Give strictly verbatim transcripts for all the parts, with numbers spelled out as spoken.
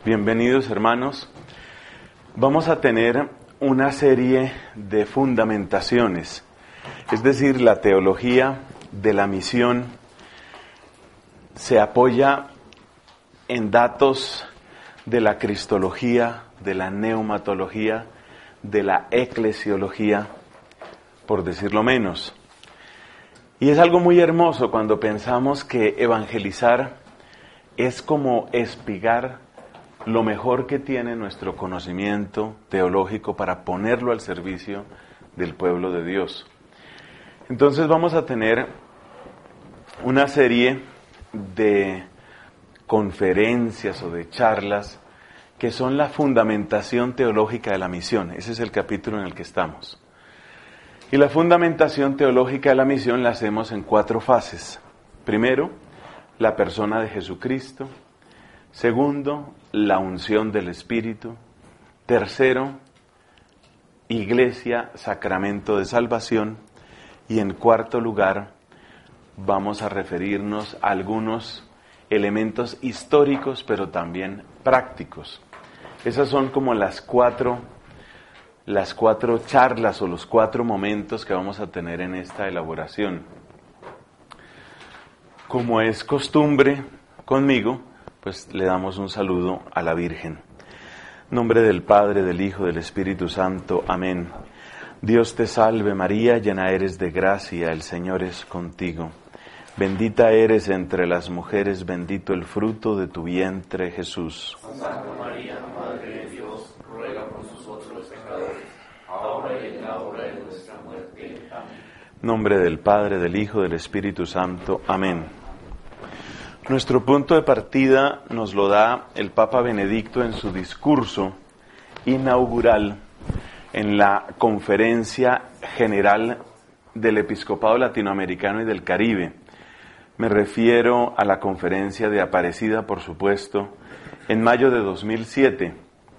Bienvenidos, hermanos. Vamos a tener una serie de fundamentaciones, es decir, la teología de la misión se apoya en datos de la cristología, de la neumatología, de la eclesiología, por decirlo menos. Y es algo muy hermoso cuando pensamos que evangelizar es como espigar lo mejor que tiene nuestro conocimiento teológico para ponerlo al servicio del pueblo de Dios. Entonces vamos a tener una serie de conferencias o de charlas que son la fundamentación teológica de la misión. Ese es el capítulo en el que estamos. Y la fundamentación teológica de la misión la hacemos en cuatro fases. Primero, la persona de Jesucristo. Segundo, la unción del Espíritu. Tercero, Iglesia, sacramento de salvación. Y en cuarto lugar, vamos a referirnos a algunos elementos históricos, pero también prácticos. Esas son como las cuatro, las cuatro charlas o los cuatro momentos que vamos a tener en esta elaboración. Como es costumbre conmigo, pues le damos un saludo a la Virgen. En nombre del Padre, del Hijo, del Espíritu Santo. Amén. Dios te salve María, llena eres de gracia, el Señor es contigo. Bendita eres entre las mujeres, bendito el fruto de tu vientre, Jesús. Santa María, Madre de Dios, ruega por nosotros pecadores, ahora y en la hora de nuestra muerte. Amén. En nombre del Padre, del Hijo, del Espíritu Santo. Amén. Nuestro punto de partida nos lo da el Papa Benedicto en su discurso inaugural en la Conferencia General del Episcopado Latinoamericano y del Caribe. Me refiero a la conferencia de Aparecida, por supuesto, en mayo de dos mil siete.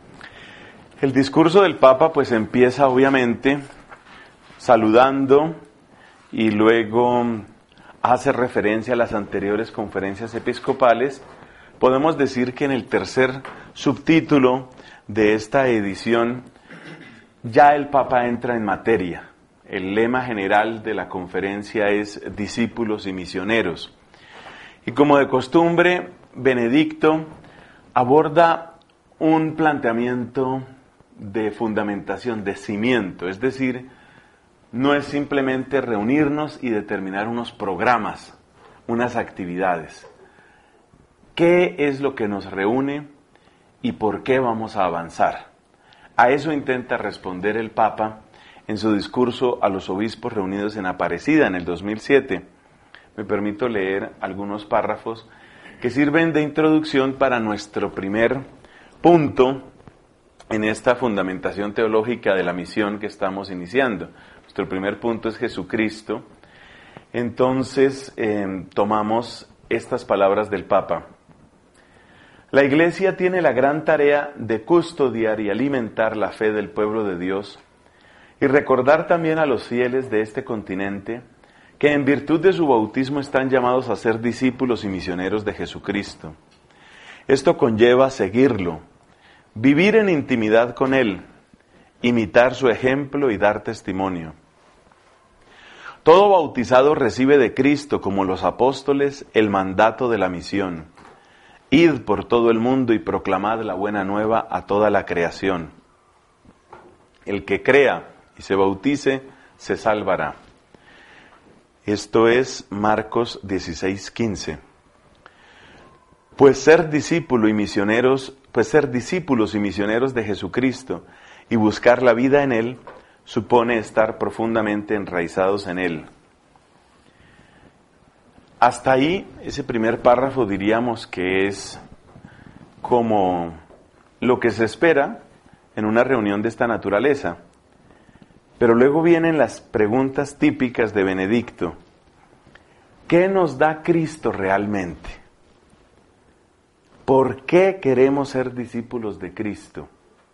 El discurso del Papa pues empieza obviamente saludando y luego hace referencia a las anteriores conferencias episcopales. Podemos decir que en el tercer subtítulo de esta edición ya el Papa entra en materia. El lema general de la conferencia es discípulos y misioneros. Y como de costumbre, Benedicto aborda un planteamiento de fundamentación, de cimiento, es decir, no es simplemente reunirnos y determinar unos programas, unas actividades. ¿Qué es lo que nos reúne y por qué vamos a avanzar? A eso intenta responder el Papa en su discurso a los obispos reunidos en Aparecida en el dos mil siete. Me permito leer algunos párrafos que sirven de introducción para nuestro primer punto en esta fundamentación teológica de la misión que estamos iniciando. Nuestro primer punto es Jesucristo. Entonces eh, tomamos estas palabras del Papa. La Iglesia tiene la gran tarea de custodiar y alimentar la fe del pueblo de Dios y recordar también a los fieles de este continente que en virtud de su bautismo están llamados a ser discípulos y misioneros de Jesucristo. Esto conlleva seguirlo, vivir en intimidad con Él, imitar su ejemplo y dar testimonio. Todo bautizado recibe de Cristo, como los apóstoles, el mandato de la misión. Id por todo el mundo y proclamad la buena nueva a toda la creación. El que crea y se bautice, se salvará. Esto es Marcos dieciséis quince. Pues ser discípulo y misioneros, pues ser discípulos y misioneros de Jesucristo y buscar la vida en Él, supone estar profundamente enraizados en Él. Hasta ahí, ese primer párrafo diríamos que es como lo que se espera en una reunión de esta naturaleza. Pero luego vienen las preguntas típicas de Benedicto. ¿Qué nos da Cristo realmente? ¿Por qué queremos ser discípulos de Cristo?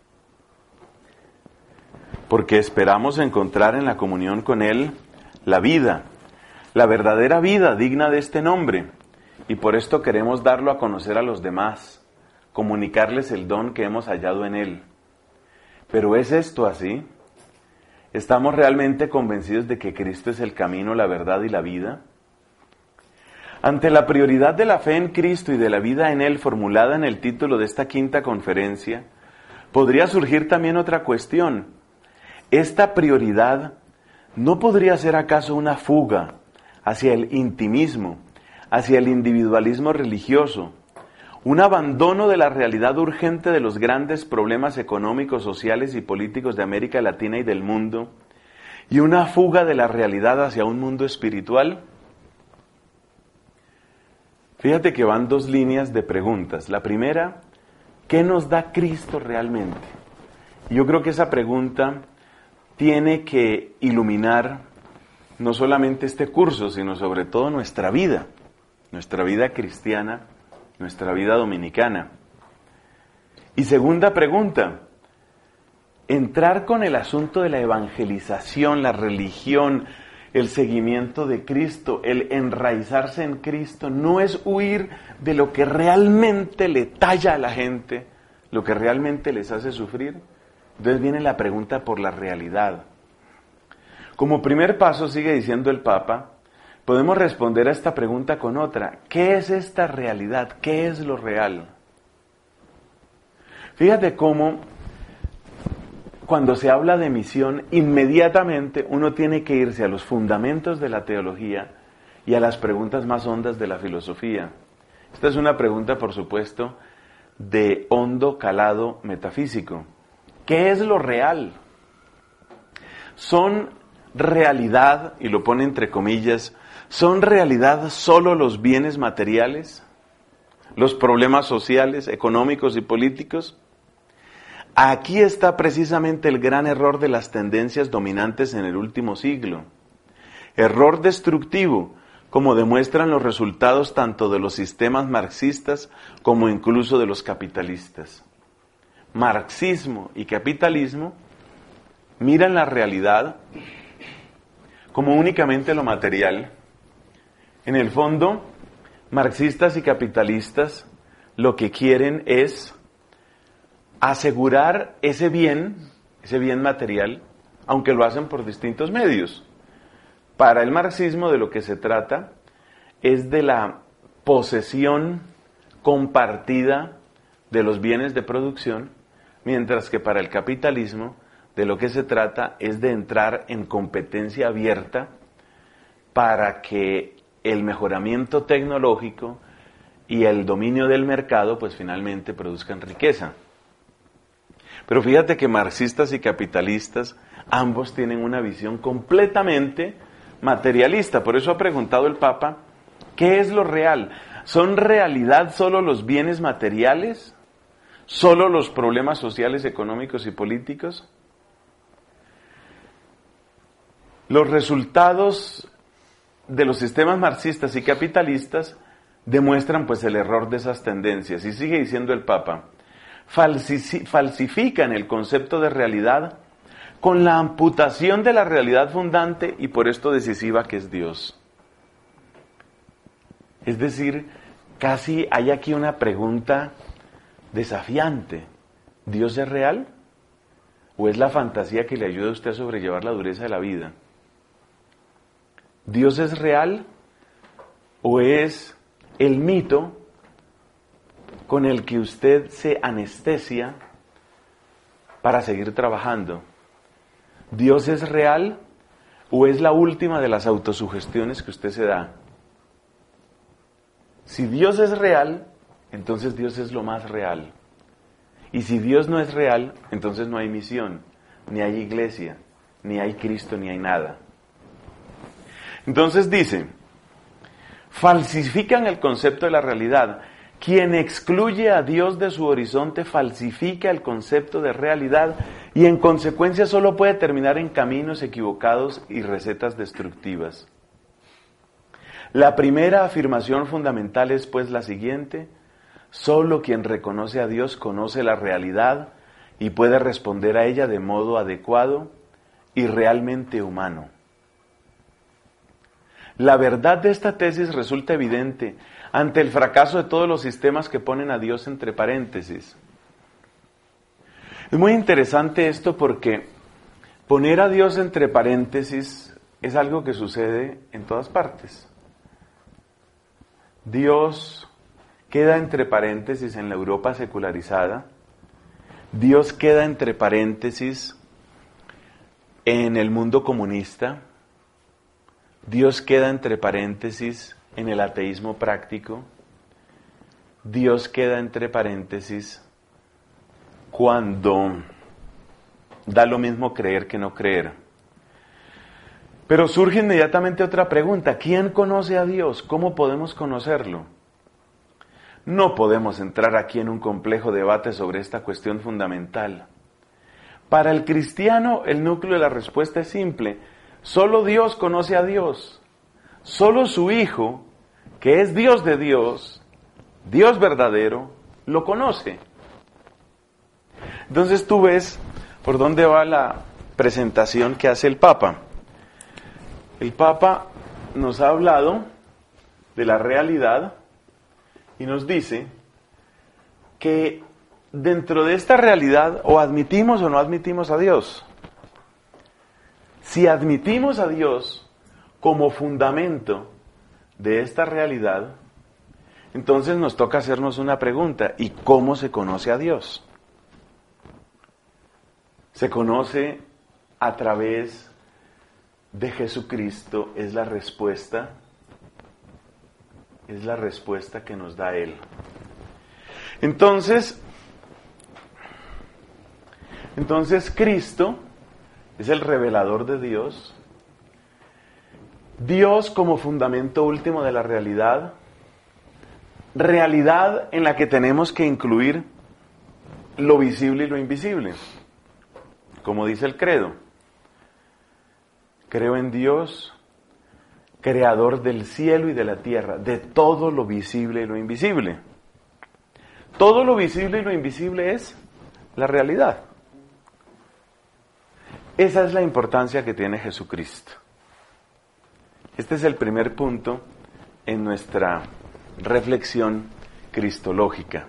Porque esperamos encontrar en la comunión con Él la vida, la verdadera vida digna de este nombre, y por esto queremos darlo a conocer a los demás, comunicarles el don que hemos hallado en Él. Pero ¿es esto así? ¿Estamos realmente convencidos de que Cristo es el camino, la verdad y la vida? Ante la prioridad de la fe en Cristo y de la vida en Él formulada en el título de esta quinta conferencia, podría surgir también otra cuestión. ¿Esta prioridad no podría ser acaso una fuga hacia el intimismo, hacia el individualismo religioso, un abandono de la realidad urgente de los grandes problemas económicos, sociales y políticos de América Latina y del mundo, y una fuga de la realidad hacia un mundo espiritual? Fíjate que van dos líneas de preguntas. La primera, ¿qué nos da Cristo realmente? Yo creo que esa pregunta tiene que iluminar no solamente este curso, sino sobre todo nuestra vida, nuestra vida cristiana, nuestra vida dominicana. Y segunda pregunta, entrar con el asunto de la evangelización, la religión, el seguimiento de Cristo, el enraizarse en Cristo, no es huir de lo que realmente le talla a la gente, lo que realmente les hace sufrir. Entonces viene la pregunta por la realidad. Como primer paso, sigue diciendo el Papa, podemos responder a esta pregunta con otra. ¿Qué es esta realidad? ¿Qué es lo real? Fíjate cómo cuando se habla de misión, inmediatamente uno tiene que irse a los fundamentos de la teología y a las preguntas más hondas de la filosofía. Esta es una pregunta, por supuesto, de hondo calado metafísico. ¿Qué es lo real? ¿Son realidad, y lo pone entre comillas, son realidad solo los bienes materiales, los problemas sociales, económicos y políticos? Aquí está precisamente el gran error de las tendencias dominantes en el último siglo. Error destructivo, como demuestran los resultados tanto de los sistemas marxistas como incluso de los capitalistas. Marxismo y capitalismo miran la realidad como únicamente lo material. En el fondo, marxistas y capitalistas lo que quieren es asegurar ese bien, ese bien material, aunque lo hacen por distintos medios. Para el marxismo de lo que se trata es de la posesión compartida de los bienes de producción, mientras que para el capitalismo de lo que se trata es de entrar en competencia abierta para que el mejoramiento tecnológico y el dominio del mercado pues finalmente produzcan riqueza. Pero fíjate que marxistas y capitalistas ambos tienen una visión completamente materialista. Por eso ha preguntado el Papa, ¿qué es lo real? ¿Son realidad solo los bienes materiales? ¿Solo los problemas sociales, económicos y políticos? Los resultados de los sistemas marxistas y capitalistas demuestran pues el error de esas tendencias. Y sigue diciendo el Papa, falsifican el concepto de realidad con la amputación de la realidad fundante y por esto decisiva que es Dios. Es decir, casi hay aquí una pregunta desafiante. ¿Dios es real? ¿O es la fantasía que le ayuda a usted a sobrellevar la dureza de la vida? ¿Dios es real? ¿O es el mito con el que usted se anestesia para seguir trabajando? ¿Dios es real o es la última de las autosugestiones que usted se da? Si Dios es real, entonces Dios es lo más real. Y si Dios no es real, entonces no hay misión, ni hay iglesia, ni hay Cristo, ni hay nada. Entonces dice, falsifican el concepto de la realidad. Quien excluye a Dios de su horizonte falsifica el concepto de realidad y en consecuencia solo puede terminar en caminos equivocados y recetas destructivas. La primera afirmación fundamental es pues la siguiente: solo quien reconoce a Dios conoce la realidad y puede responder a ella de modo adecuado y realmente humano. La verdad de esta tesis resulta evidente ante el fracaso de todos los sistemas que ponen a Dios entre paréntesis. Es muy interesante esto porque poner a Dios entre paréntesis es algo que sucede en todas partes. Dios queda entre paréntesis en la Europa secularizada. Dios queda entre paréntesis en el mundo comunista. Dios queda entre paréntesis en el ateísmo práctico. Dios queda entre paréntesis cuando da lo mismo creer que no creer. Pero surge inmediatamente otra pregunta. ¿Quién conoce a Dios? ¿Cómo podemos conocerlo? No podemos entrar aquí en un complejo debate sobre esta cuestión fundamental. Para el cristiano, el núcleo de la respuesta es simple. Solo Dios conoce a Dios. Solo su Hijo, que es Dios de Dios, Dios verdadero, lo conoce. Entonces tú ves por dónde va la presentación que hace el Papa. El Papa nos ha hablado de la realidad y nos dice que dentro de esta realidad o admitimos o no admitimos a Dios. Si admitimos a Dios como fundamento de esta realidad, entonces nos toca hacernos una pregunta: ¿y cómo se conoce a Dios? Se conoce a través de Jesucristo, es la respuesta, es la respuesta que nos da Él. Entonces, entonces Cristo es el revelador de Dios, Dios como fundamento último de la realidad, realidad en la que tenemos que incluir lo visible y lo invisible, como dice el credo. Creo en Dios, creador del cielo y de la tierra, de todo lo visible y lo invisible. Todo lo visible y lo invisible es la realidad. Esa es la importancia que tiene Jesucristo. Este es el primer punto en nuestra reflexión cristológica.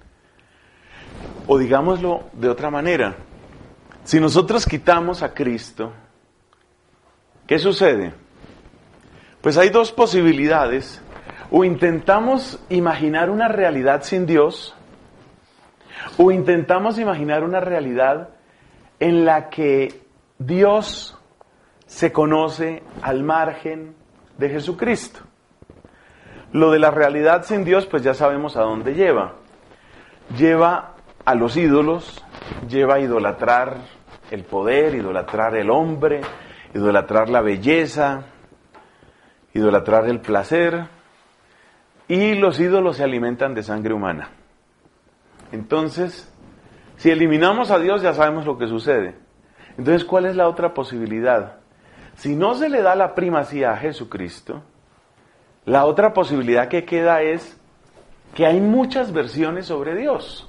O digámoslo de otra manera, si nosotros quitamos a Cristo, ¿qué sucede? Pues hay dos posibilidades. O intentamos imaginar una realidad sin Dios, o intentamos imaginar una realidad en la que Dios se conoce al margen de Jesucristo. Lo de la realidad sin Dios, pues ya sabemos a dónde lleva. Lleva a los ídolos, lleva a idolatrar el poder, idolatrar el hombre, idolatrar la belleza, idolatrar el placer, y los ídolos se alimentan de sangre humana. Entonces, si eliminamos a Dios, ya sabemos lo que sucede. Entonces, ¿cuál es la otra posibilidad? Si no se le da la primacía a Jesucristo, la otra posibilidad que queda es que hay muchas versiones sobre Dios.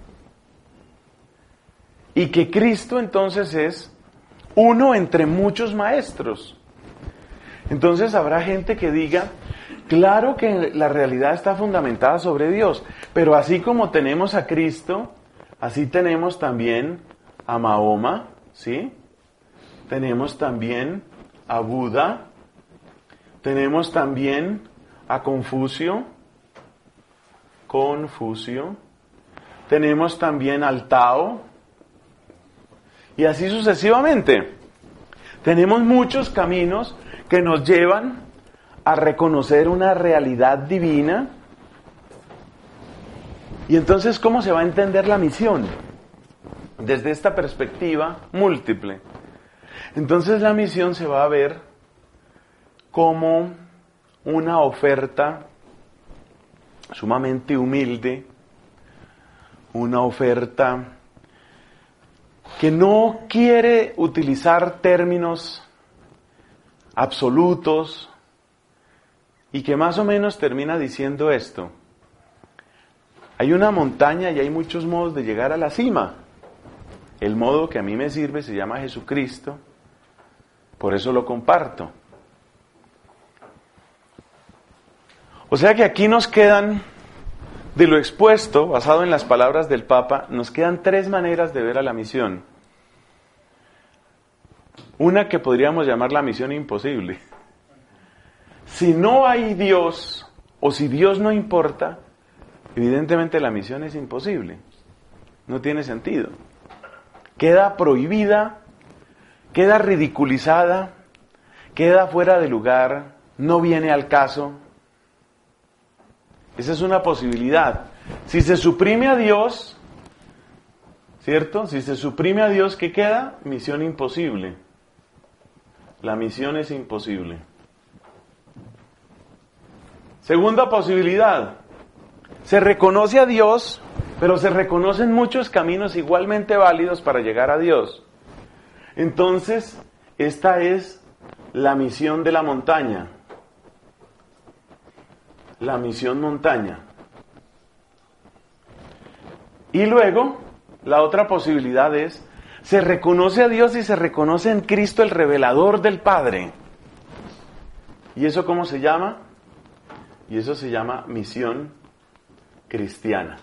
Y que Cristo entonces es uno entre muchos maestros. Entonces habrá gente que diga, claro que la realidad está fundamentada sobre Dios, pero así como tenemos a Cristo, así tenemos también a Mahoma, ¿sí? Tenemos también a Buda, tenemos también a Confucio, Confucio, tenemos también al Tao, y así sucesivamente. Tenemos muchos caminos que nos llevan a reconocer una realidad divina. Y entonces, ¿cómo se va a entender la misión? Desde esta perspectiva múltiple. Entonces la misión se va a ver como una oferta sumamente humilde, una oferta que no quiere utilizar términos absolutos y que más o menos termina diciendo esto: hay una montaña y hay muchos modos de llegar a la cima. El modo que a mí me sirve se llama Jesucristo, por eso lo comparto. O sea que aquí nos quedan, de lo expuesto, basado en las palabras del Papa, nos quedan tres maneras de ver a la misión. Una que podríamos llamar la misión imposible. Si no hay Dios, o si Dios no importa, evidentemente la misión es imposible. No tiene sentido. Queda prohibida, queda ridiculizada, queda fuera de lugar, no viene al caso. Esa es una posibilidad. Si se suprime a Dios, ¿cierto? Si se suprime a Dios, ¿qué queda? Misión imposible. La misión es imposible. Segunda posibilidad. Se reconoce a Dios, pero se reconocen muchos caminos igualmente válidos para llegar a Dios. Entonces, esta es la misión de la montaña. La misión montaña. Y luego, la otra posibilidad es, se reconoce a Dios y se reconoce en Cristo el revelador del Padre. ¿Y eso cómo se llama? Y eso se llama misión cristiana.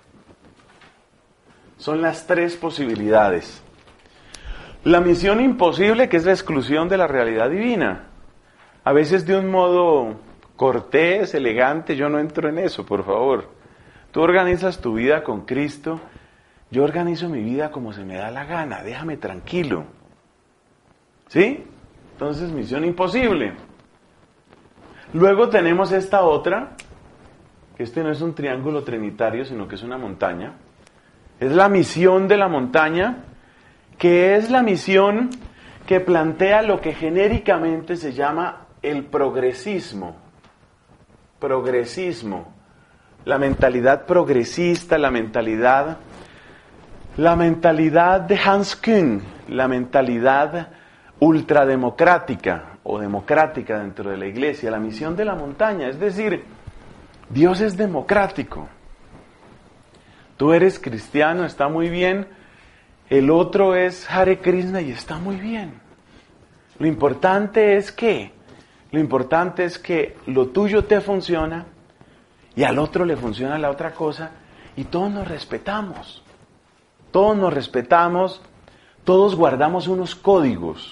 Son las tres posibilidades. La misión imposible, que es la exclusión de la realidad divina. A veces de un modo cortés, elegante, yo no entro en eso, por favor. Tú organizas tu vida con Cristo, yo organizo mi vida como se me da la gana, déjame tranquilo. ¿Sí? Entonces, misión imposible. Luego tenemos esta otra, que este no es un triángulo trinitario, sino que es una montaña. Es la misión de la montaña, que es la misión que plantea lo que genéricamente se llama el progresismo. Progresismo. La mentalidad progresista, la mentalidad, la mentalidad de Hans Küng, la mentalidad ultrademocrática o democrática dentro de la iglesia, la misión de la montaña, es decir, Dios es democrático. Tú eres cristiano, está muy bien, el otro es Hare Krishna y está muy bien. Lo importante es que, lo importante es que lo tuyo te funciona y al otro le funciona la otra cosa y todos nos respetamos. Todos nos respetamos, todos guardamos unos códigos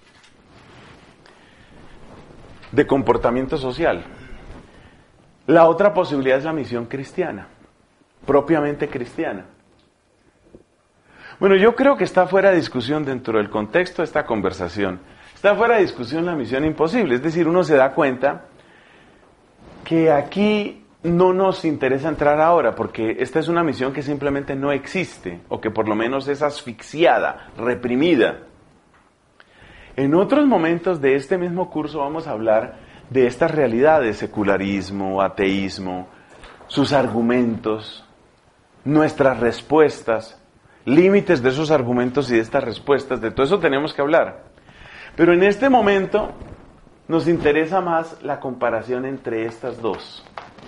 de comportamiento social. La otra posibilidad es la misión cristiana, propiamente cristiana. Bueno, yo creo que está fuera de discusión dentro del contexto de esta conversación. Está fuera de discusión la misión imposible, es decir, uno se da cuenta que aquí no nos interesa entrar ahora, porque esta es una misión que simplemente no existe, o que por lo menos es asfixiada, reprimida. En otros momentos de este mismo curso vamos a hablar de estas realidades, secularismo, ateísmo, sus argumentos, nuestras respuestas, límites de esos argumentos y de estas respuestas, de todo eso tenemos que hablar. Pero en este momento nos interesa más la comparación entre estas dos.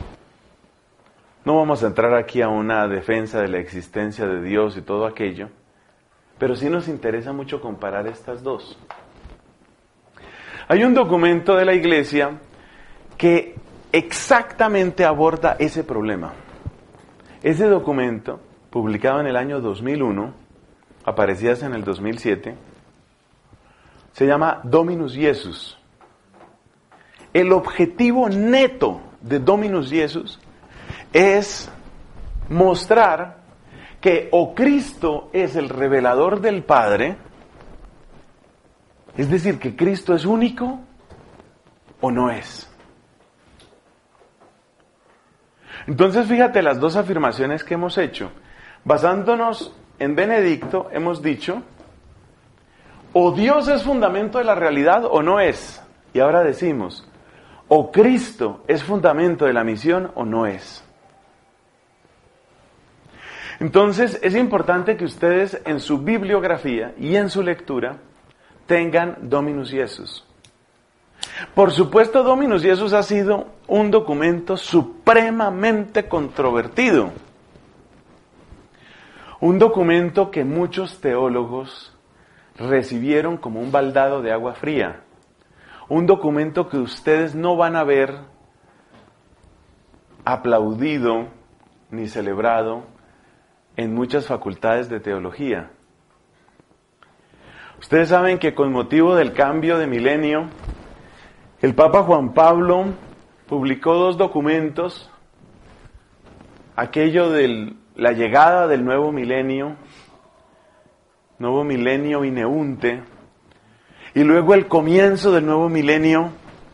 No vamos a entrar aquí a una defensa de la existencia de Dios y todo aquello, pero sí nos interesa mucho comparar estas dos. Hay un documento de la Iglesia que exactamente aborda ese problema. Ese documento, publicado en el año dos mil uno, aparecía en el dos mil siete, se llama Dominus Jesus. El objetivo neto de Dominus Jesus es mostrar que o Cristo es el revelador del Padre, es decir, que Cristo es único o no es. Entonces, fíjate las dos afirmaciones que hemos hecho. Basándonos en Benedicto, hemos dicho, o Dios es fundamento de la realidad o no es. Y ahora decimos, o Cristo es fundamento de la misión o no es. Entonces, es importante que ustedes en su bibliografía y en su lectura tengan Dominus Jesus. Por supuesto, Dominus Jesus ha sido un documento supremamente controvertido. Un documento que muchos teólogos recibieron como un baldado de agua fría. Un documento que ustedes no van a ver aplaudido ni celebrado en muchas facultades de teología. Ustedes saben que con motivo del cambio de milenio, el Papa Juan Pablo publicó dos documentos, aquello de la llegada del nuevo milenio, nuevo milenio ineunte, y luego el comienzo del nuevo milenio,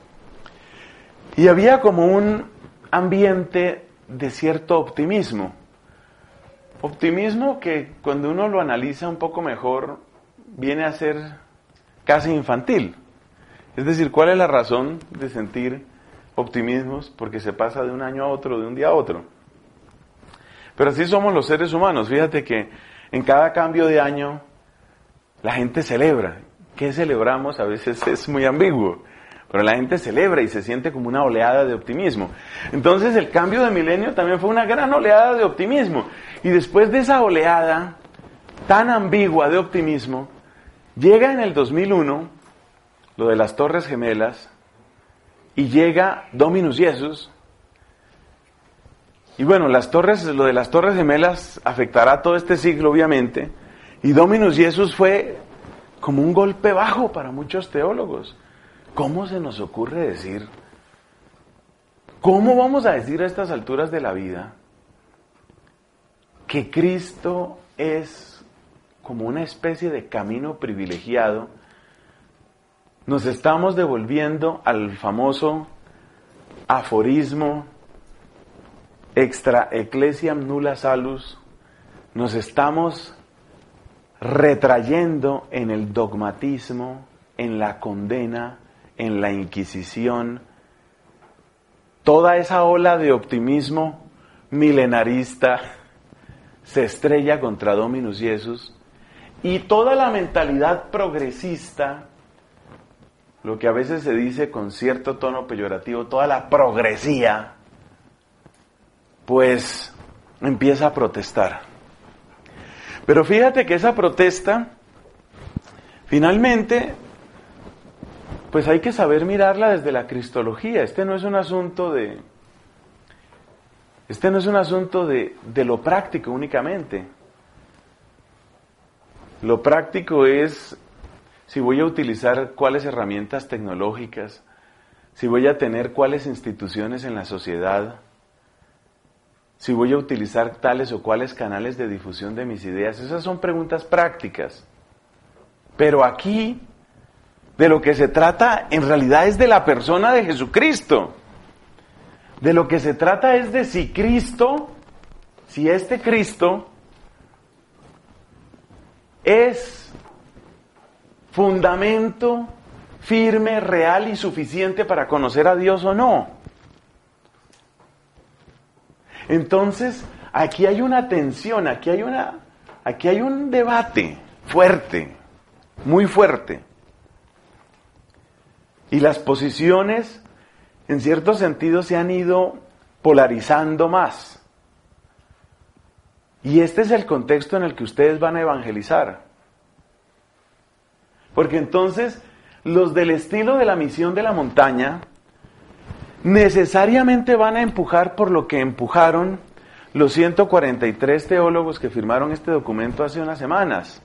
y había como un ambiente de cierto optimismo, optimismo que cuando uno lo analiza un poco mejor, viene a ser casi infantil. Es decir, ¿cuál es la razón de sentir optimismos? Porque se pasa de un año a otro, de un día a otro. Pero así somos los seres humanos. Fíjate que en cada cambio de año la gente celebra. ¿Qué celebramos? A veces es muy ambiguo, pero la gente celebra y se siente como una oleada de optimismo. Entonces el cambio de milenio también fue una gran oleada de optimismo. Y después de esa oleada tan ambigua de optimismo, llega en el dos mil uno lo de las Torres Gemelas y llega Dominus Jesus. Y bueno, las torres, lo de las Torres Gemelas afectará todo este siglo, obviamente. Y Dominus Jesus fue como un golpe bajo para muchos teólogos. ¿Cómo se nos ocurre decir? ¿Cómo vamos a decir a estas alturas de la vida que Cristo es como una especie de camino privilegiado? Nos estamos devolviendo al famoso aforismo extra ecclesiam nulla salus. Nos estamos retrayendo en el dogmatismo, en la condena, en la inquisición. Toda esa ola de optimismo milenarista se estrella contra Dominus Jesus, y toda la mentalidad progresista, lo que a veces se dice con cierto tono peyorativo, toda la progresía, pues empieza a protestar. Pero fíjate que esa protesta, finalmente, pues hay que saber mirarla desde la cristología. Este no es un asunto de, este no es un asunto de, de lo práctico únicamente. Lo práctico es si voy a utilizar cuáles herramientas tecnológicas, si voy a tener cuáles instituciones en la sociedad, si voy a utilizar tales o cuáles canales de difusión de mis ideas. Esas son preguntas prácticas. Pero aquí, de lo que se trata en realidad es de la persona de Jesucristo. De lo que se trata es de si Cristo, si este Cristo es fundamento firme, real y suficiente para conocer a Dios o no. Entonces, aquí hay una tensión, aquí hay una, aquí hay un debate fuerte, muy fuerte. Y las posiciones, en cierto sentido, se han ido polarizando más. Y este es el contexto en el que ustedes van a evangelizar. Porque entonces, los del estilo de la misión de la montaña necesariamente van a empujar por lo que empujaron los ciento cuarenta y tres teólogos que firmaron este documento hace unas semanas.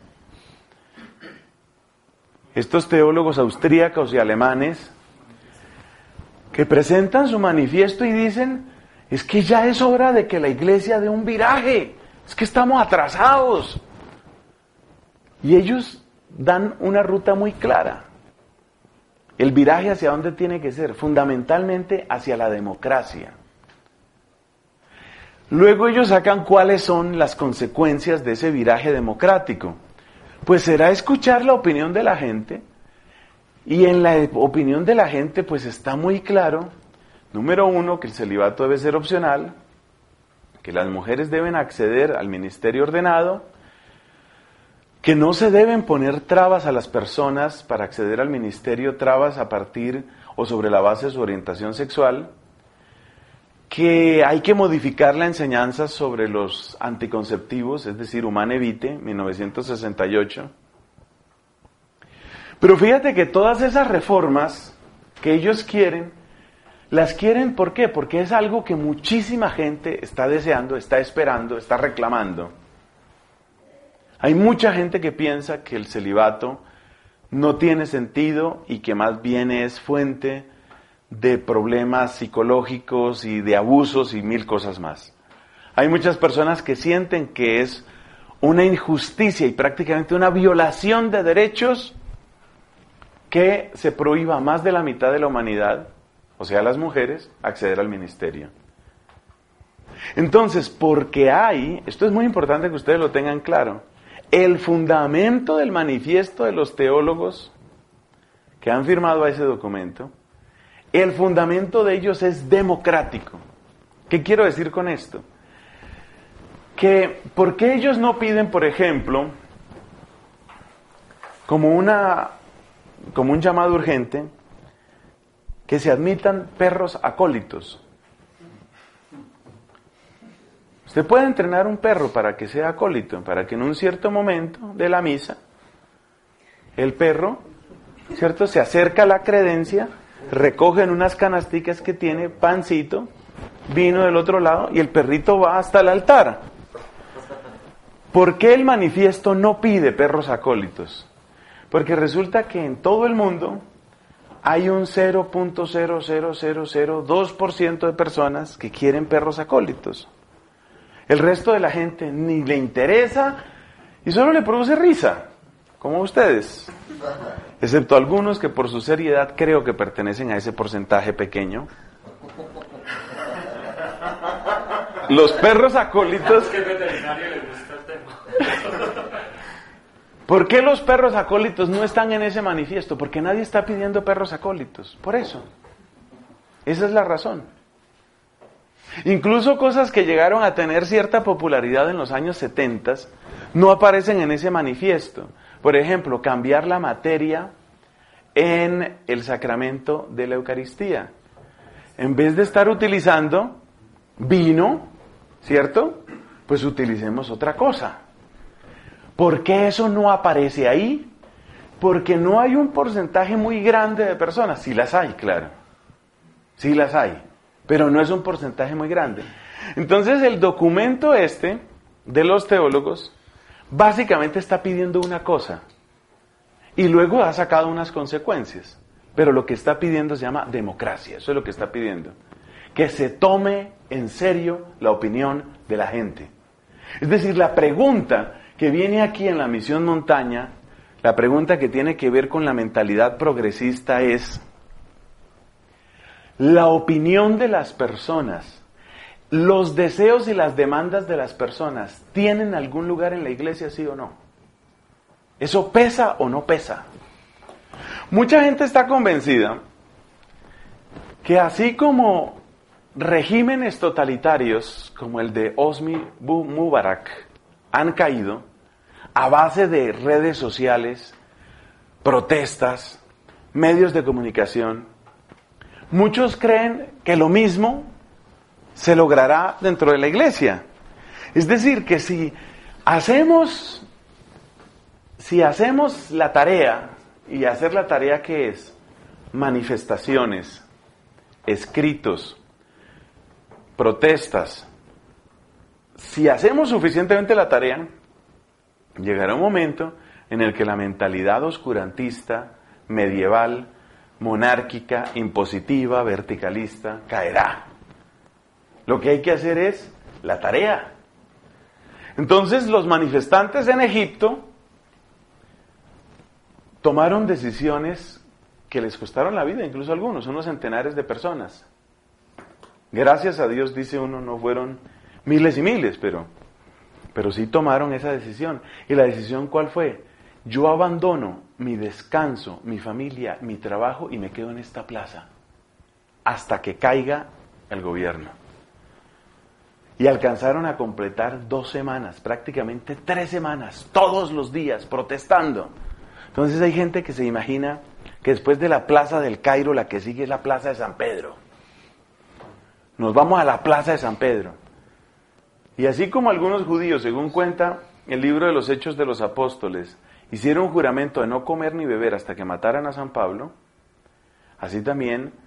Estos teólogos austríacos y alemanes que presentan su manifiesto y dicen, es que ya es hora de que la iglesia dé un viraje, es que estamos atrasados. Y ellos dan una ruta muy clara. El viraje hacia dónde tiene que ser, fundamentalmente hacia la democracia. Luego ellos sacan cuáles son las consecuencias de ese viraje democrático. Pues será escuchar la opinión de la gente, y en la opinión de la gente pues está muy claro, número uno, que el celibato debe ser opcional, que las mujeres deben acceder al ministerio ordenado, que no se deben poner trabas a las personas para acceder al ministerio, trabas a partir o sobre la base de su orientación sexual, que hay que modificar la enseñanza sobre los anticonceptivos, es decir, Humanae Vitae, mil novecientos sesenta y ocho. Pero fíjate que todas esas reformas que ellos quieren, Las quieren, ¿por qué? Porque es algo que muchísima gente está deseando, está esperando, está reclamando. Hay mucha gente que piensa que el celibato no tiene sentido y que más bien es fuente de problemas psicológicos y de abusos y mil cosas más. Hay muchas personas que sienten que es una injusticia y prácticamente una violación de derechos que se prohíba a más de la mitad de la humanidad, o sea, a las mujeres, acceder al ministerio. Entonces, porque hay, esto es muy importante que ustedes lo tengan claro, el fundamento del manifiesto de los teólogos que han firmado a ese documento, el fundamento de ellos es democrático. ¿Qué quiero decir con esto? Que, ¿por qué ellos no piden, por ejemplo, como una, como un llamado urgente, que se admitan perros acólitos? Usted puede entrenar un perro para que sea acólito, para que en un cierto momento de la misa, el perro, ¿cierto?, se acerca a la credencia, recoge en unas canasticas que tiene pancito, vino del otro lado, y el perrito va hasta el altar. ¿Por qué el manifiesto no pide perros acólitos? Porque resulta que en todo el mundo hay un cero punto cero cero cero cero dos por ciento de personas que quieren perros acólitos. El resto de la gente ni le interesa y solo le produce risa, como ustedes. Excepto algunos que por su seriedad creo que pertenecen a ese porcentaje pequeño. Los perros acólitos... ¿Por qué los perros acólitos no están en ese manifiesto? Porque nadie está pidiendo perros acólitos. Por eso. Esa es la razón. Incluso cosas que llegaron a tener cierta popularidad en los años setenta no aparecen en ese manifiesto. Por ejemplo, cambiar la materia en el sacramento de la Eucaristía. En vez de estar utilizando vino, ¿cierto? Pues utilicemos otra cosa. ¿Por qué eso no aparece ahí? Porque no hay un porcentaje muy grande de personas. Sí las hay, claro. Sí las hay. Pero no es un porcentaje muy grande. Entonces el documento este de los teólogos básicamente está pidiendo una cosa y luego ha sacado unas consecuencias. Pero lo que está pidiendo se llama democracia. Eso es lo que está pidiendo. Que se tome en serio la opinión de la gente. Es decir, la pregunta que viene aquí en la Misión Montaña, la pregunta que tiene que ver con la mentalidad progresista es: la opinión de las personas, los deseos y las demandas de las personas, ¿tienen algún lugar en la iglesia, sí o no? ¿Eso pesa o no pesa? Mucha gente está convencida que así como regímenes totalitarios como el de Hosni Mubarak han caído a base de redes sociales, protestas, medios de comunicación, muchos creen que lo mismo se logrará dentro de la iglesia. Es decir, que si hacemos, si hacemos la tarea, y hacer la tarea que es manifestaciones, escritos, protestas, si hacemos suficientemente la tarea, llegará un momento en el que la mentalidad oscurantista, medieval, monárquica, impositiva, verticalista, caerá. Lo que hay que hacer es la tarea. Entonces los manifestantes en Egipto tomaron decisiones que les costaron la vida, incluso algunos, unos centenares de personas. Gracias a Dios, dice uno, no fueron miles y miles, pero, pero sí tomaron esa decisión. ¿Y la decisión cuál fue? Yo abandono mi descanso, mi familia, mi trabajo y me quedo en esta plaza hasta que caiga el gobierno. Y alcanzaron a completar dos semanas, prácticamente tres semanas, todos los días, protestando. Entonces hay gente que se imagina que después de la plaza del Cairo, la que sigue es la plaza de San Pedro. Nos vamos a la plaza de San Pedro. Y así como algunos judíos, según cuenta el libro de los Hechos de los Apóstoles, hicieron un juramento de no comer ni beber hasta que mataran a San Pablo, así también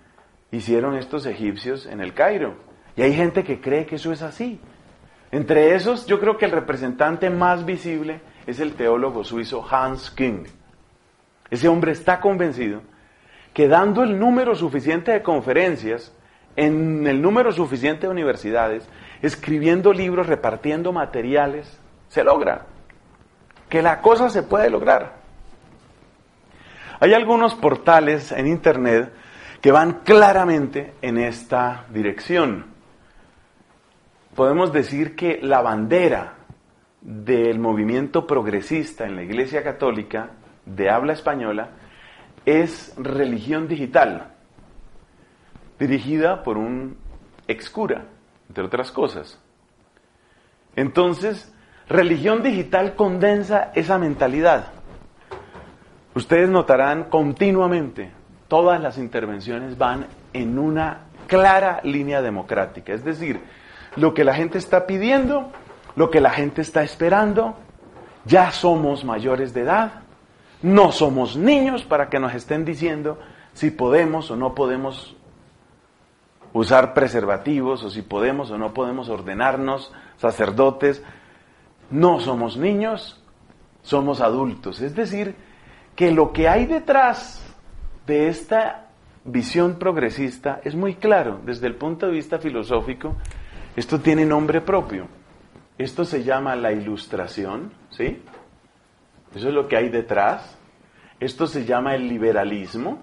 hicieron estos egipcios en el Cairo. Y hay gente que cree que eso es así. Entre esos, yo creo que el representante más visible es el teólogo suizo Hans Küng. Ese hombre está convencido que dando el número suficiente de conferencias, en el número suficiente de universidades, escribiendo libros, repartiendo materiales, se logra. Que la cosa se puede lograr. Hay algunos portales en internet que van claramente en esta dirección. Podemos decir que la bandera del movimiento progresista en la Iglesia Católica de habla española es Religión Digital, dirigida por un excura, entre otras cosas. Entonces, Religión Digital condensa esa mentalidad. Ustedes notarán continuamente, todas las intervenciones van en una clara línea democrática, es decir, lo que la gente está pidiendo, lo que la gente está esperando, ya somos mayores de edad, no somos niños para que nos estén diciendo si podemos o no podemos usar preservativos, o si podemos o no podemos ordenarnos sacerdotes. No somos niños, somos adultos. Es decir, que lo que hay detrás de esta visión progresista es muy claro desde el punto de vista filosófico. Esto tiene nombre propio. Esto se llama la Ilustración, ¿sí? Eso es lo que hay detrás. Esto se llama el liberalismo.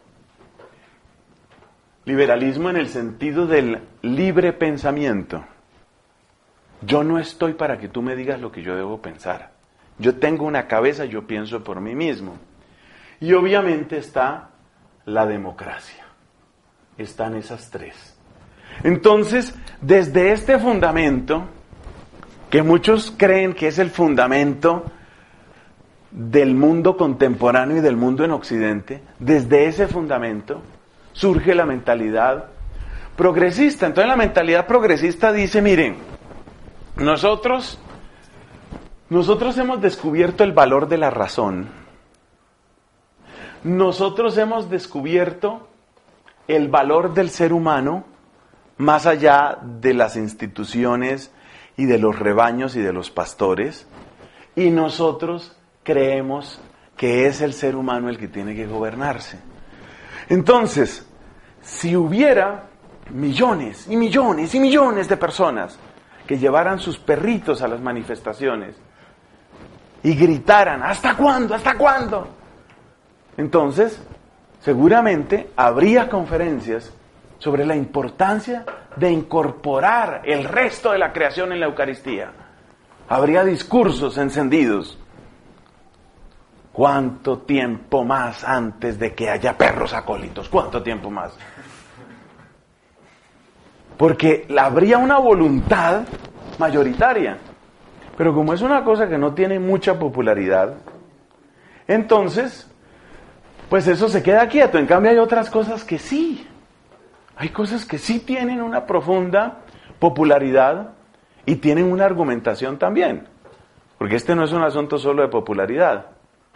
Liberalismo en el sentido del libre pensamiento. Yo no estoy para que tú me digas lo que yo debo pensar. Yo tengo una cabeza, yo pienso por mí mismo. Y obviamente está la democracia. Están esas tres. Entonces, desde este fundamento, que muchos creen que es el fundamento del mundo contemporáneo y del mundo en Occidente, desde ese fundamento surge la mentalidad progresista. Entonces la mentalidad progresista dice, miren, nosotros, nosotros hemos descubierto el valor de la razón. Nosotros hemos descubierto el valor del ser humano más allá de las instituciones y de los rebaños y de los pastores, y nosotros creemos que es el ser humano el que tiene que gobernarse. Entonces, si hubiera millones y millones y millones de personas que llevaran sus perritos a las manifestaciones y gritaran, ¿hasta cuándo? ¿Hasta cuándo? Entonces, seguramente habría conferencias sobre la importancia de incorporar el resto de la creación en la Eucaristía. Habría discursos encendidos. ¿Cuánto tiempo más antes de que haya perros acólitos? ¿Cuánto tiempo más? Porque habría una voluntad mayoritaria. Pero como es una cosa que no tiene mucha popularidad, entonces, pues eso se queda quieto. En cambio hay otras cosas que sí. Hay cosas que sí tienen una profunda popularidad y tienen una argumentación también. Porque este no es un asunto solo de popularidad.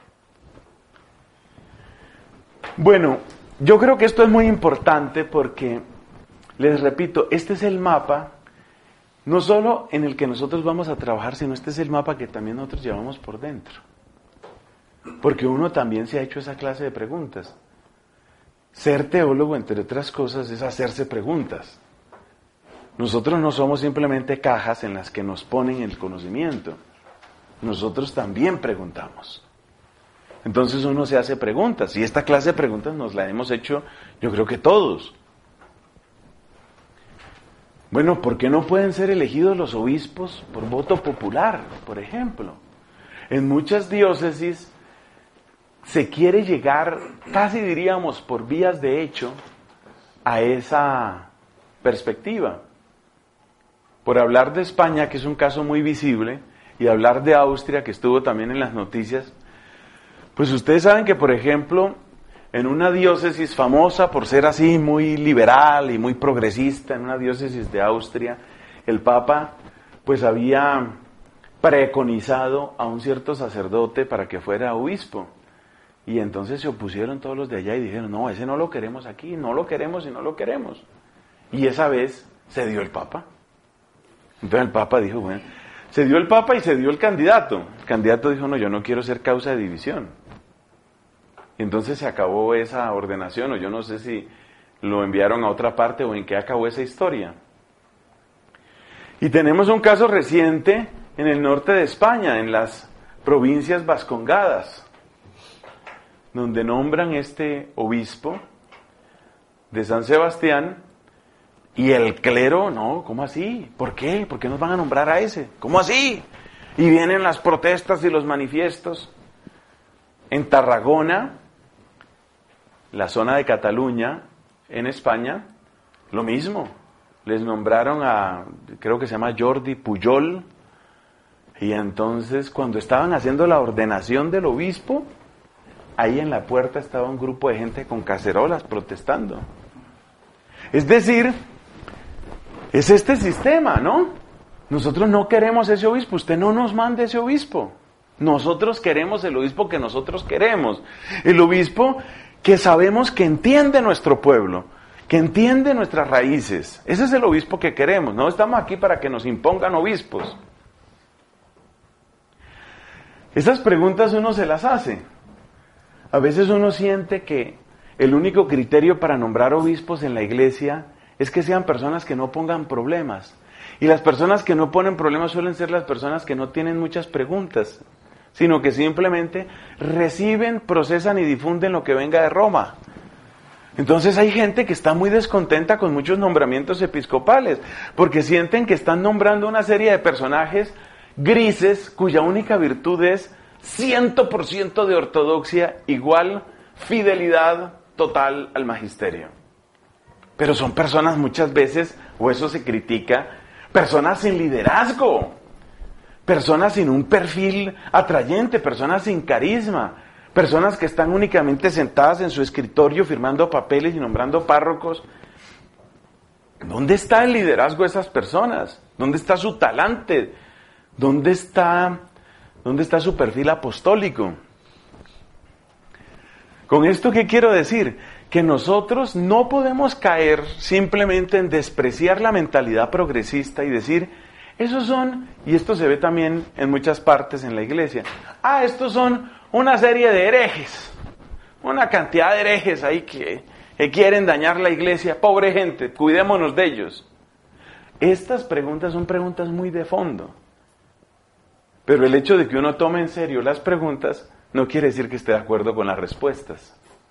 Bueno, yo creo que esto es muy importante porque, les repito, este es el mapa, no solo en el que nosotros vamos a trabajar, sino este es el mapa que también nosotros llevamos por dentro. Porque uno también se ha hecho esa clase de preguntas. Ser teólogo, entre otras cosas, es hacerse preguntas. Nosotros no somos simplemente cajas en las que nos ponen el conocimiento. Nosotros también preguntamos. Entonces uno se hace preguntas, y esta clase de preguntas nos la hemos hecho, yo creo que todos. Bueno, ¿por qué no pueden ser elegidos los obispos por voto popular, por ejemplo? En muchas diócesis se quiere llegar, casi diríamos por vías de hecho, a esa perspectiva. Por hablar de España, que es un caso muy visible, y hablar de Austria, que estuvo también en las noticias, pues ustedes saben que, por ejemplo, en una diócesis famosa por ser así muy liberal y muy progresista, en una diócesis de Austria, el Papa pues había preconizado a un cierto sacerdote para que fuera obispo. Y entonces se opusieron todos los de allá y dijeron, no, ese no lo queremos aquí, no lo queremos y no lo queremos. Y esa vez se dio el Papa. Entonces el Papa dijo, bueno, se dio el Papa y se dio el candidato. El candidato dijo, no, yo no quiero ser causa de división. Y entonces se acabó esa ordenación, o yo no sé si lo enviaron a otra parte o en qué acabó esa historia. Y tenemos un caso reciente en el norte de España, en las provincias vascongadas, donde nombran este obispo de San Sebastián y el clero, no, ¿cómo así? ¿Por qué? ¿Por qué nos van a nombrar a ese? ¿Cómo así? Y vienen las protestas y los manifiestos. En Tarragona, la zona de Cataluña, en España, lo mismo. Les nombraron a, creo que se llama Jordi Pujol, y entonces cuando estaban haciendo la ordenación del obispo, ahí en la puerta estaba un grupo de gente con cacerolas protestando. Es decir, es este sistema, ¿no? Nosotros no queremos ese obispo, usted no nos mande ese obispo. Nosotros queremos el obispo que nosotros queremos. El obispo que sabemos que entiende nuestro pueblo, que entiende nuestras raíces. Ese es el obispo que queremos. No estamos aquí para que nos impongan obispos. Esas preguntas uno se las hace. A veces uno siente que el único criterio para nombrar obispos en la iglesia es que sean personas que no pongan problemas. Y las personas que no ponen problemas suelen ser las personas que no tienen muchas preguntas, sino que simplemente reciben, procesan y difunden lo que venga de Roma. Entonces hay gente que está muy descontenta con muchos nombramientos episcopales, porque sienten que están nombrando una serie de personajes grises, cuya única virtud es cien por ciento de ortodoxia, igual fidelidad total al magisterio. Pero son personas muchas veces, o eso se critica, personas sin liderazgo, personas sin un perfil atrayente, personas sin carisma, personas que están únicamente sentadas en su escritorio firmando papeles y nombrando párrocos. ¿Dónde está el liderazgo de esas personas? ¿Dónde está su talante? ¿Dónde está, dónde está su perfil apostólico? ¿Con esto qué quiero decir? Que nosotros no podemos caer simplemente en despreciar la mentalidad progresista y decir, esos son, y esto se ve también en muchas partes en la iglesia, ah, estos son una serie de herejes, una cantidad de herejes ahí que, que quieren dañar la iglesia, pobre gente, cuidémonos de ellos. Estas preguntas son preguntas muy de fondo, pero el hecho de que uno tome en serio las preguntas no quiere decir que esté de acuerdo con las respuestas.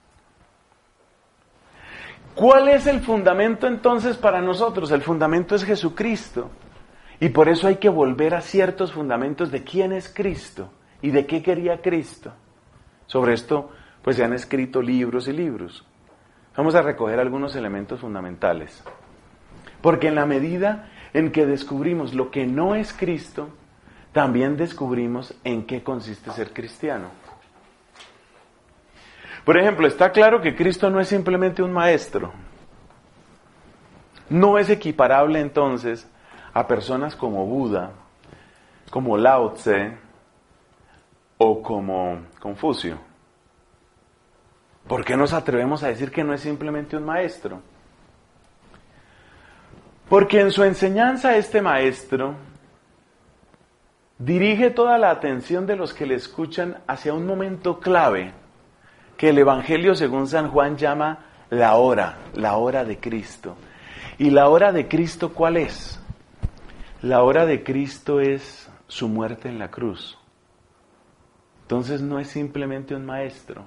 ¿Cuál es el fundamento entonces para nosotros? El fundamento es Jesucristo. Y por eso hay que volver a ciertos fundamentos de quién es Cristo y de qué quería Cristo. Sobre esto, pues se han escrito libros y libros. Vamos a recoger algunos elementos fundamentales. Porque en la medida en que descubrimos lo que no es Cristo, también descubrimos en qué consiste ser cristiano. Por ejemplo, está claro que Cristo no es simplemente un maestro. No es equiparable entonces a personas como Buda, como Lao Tse o como Confucio. ¿Por qué nos atrevemos a decir que no es simplemente un maestro? Porque en su enseñanza este maestro dirige toda la atención de los que le escuchan hacia un momento clave que el Evangelio según San Juan llama la hora, la hora de Cristo. ¿Y la hora de Cristo cuál es? La hora de Cristo es su muerte en la cruz. Entonces no es simplemente un maestro.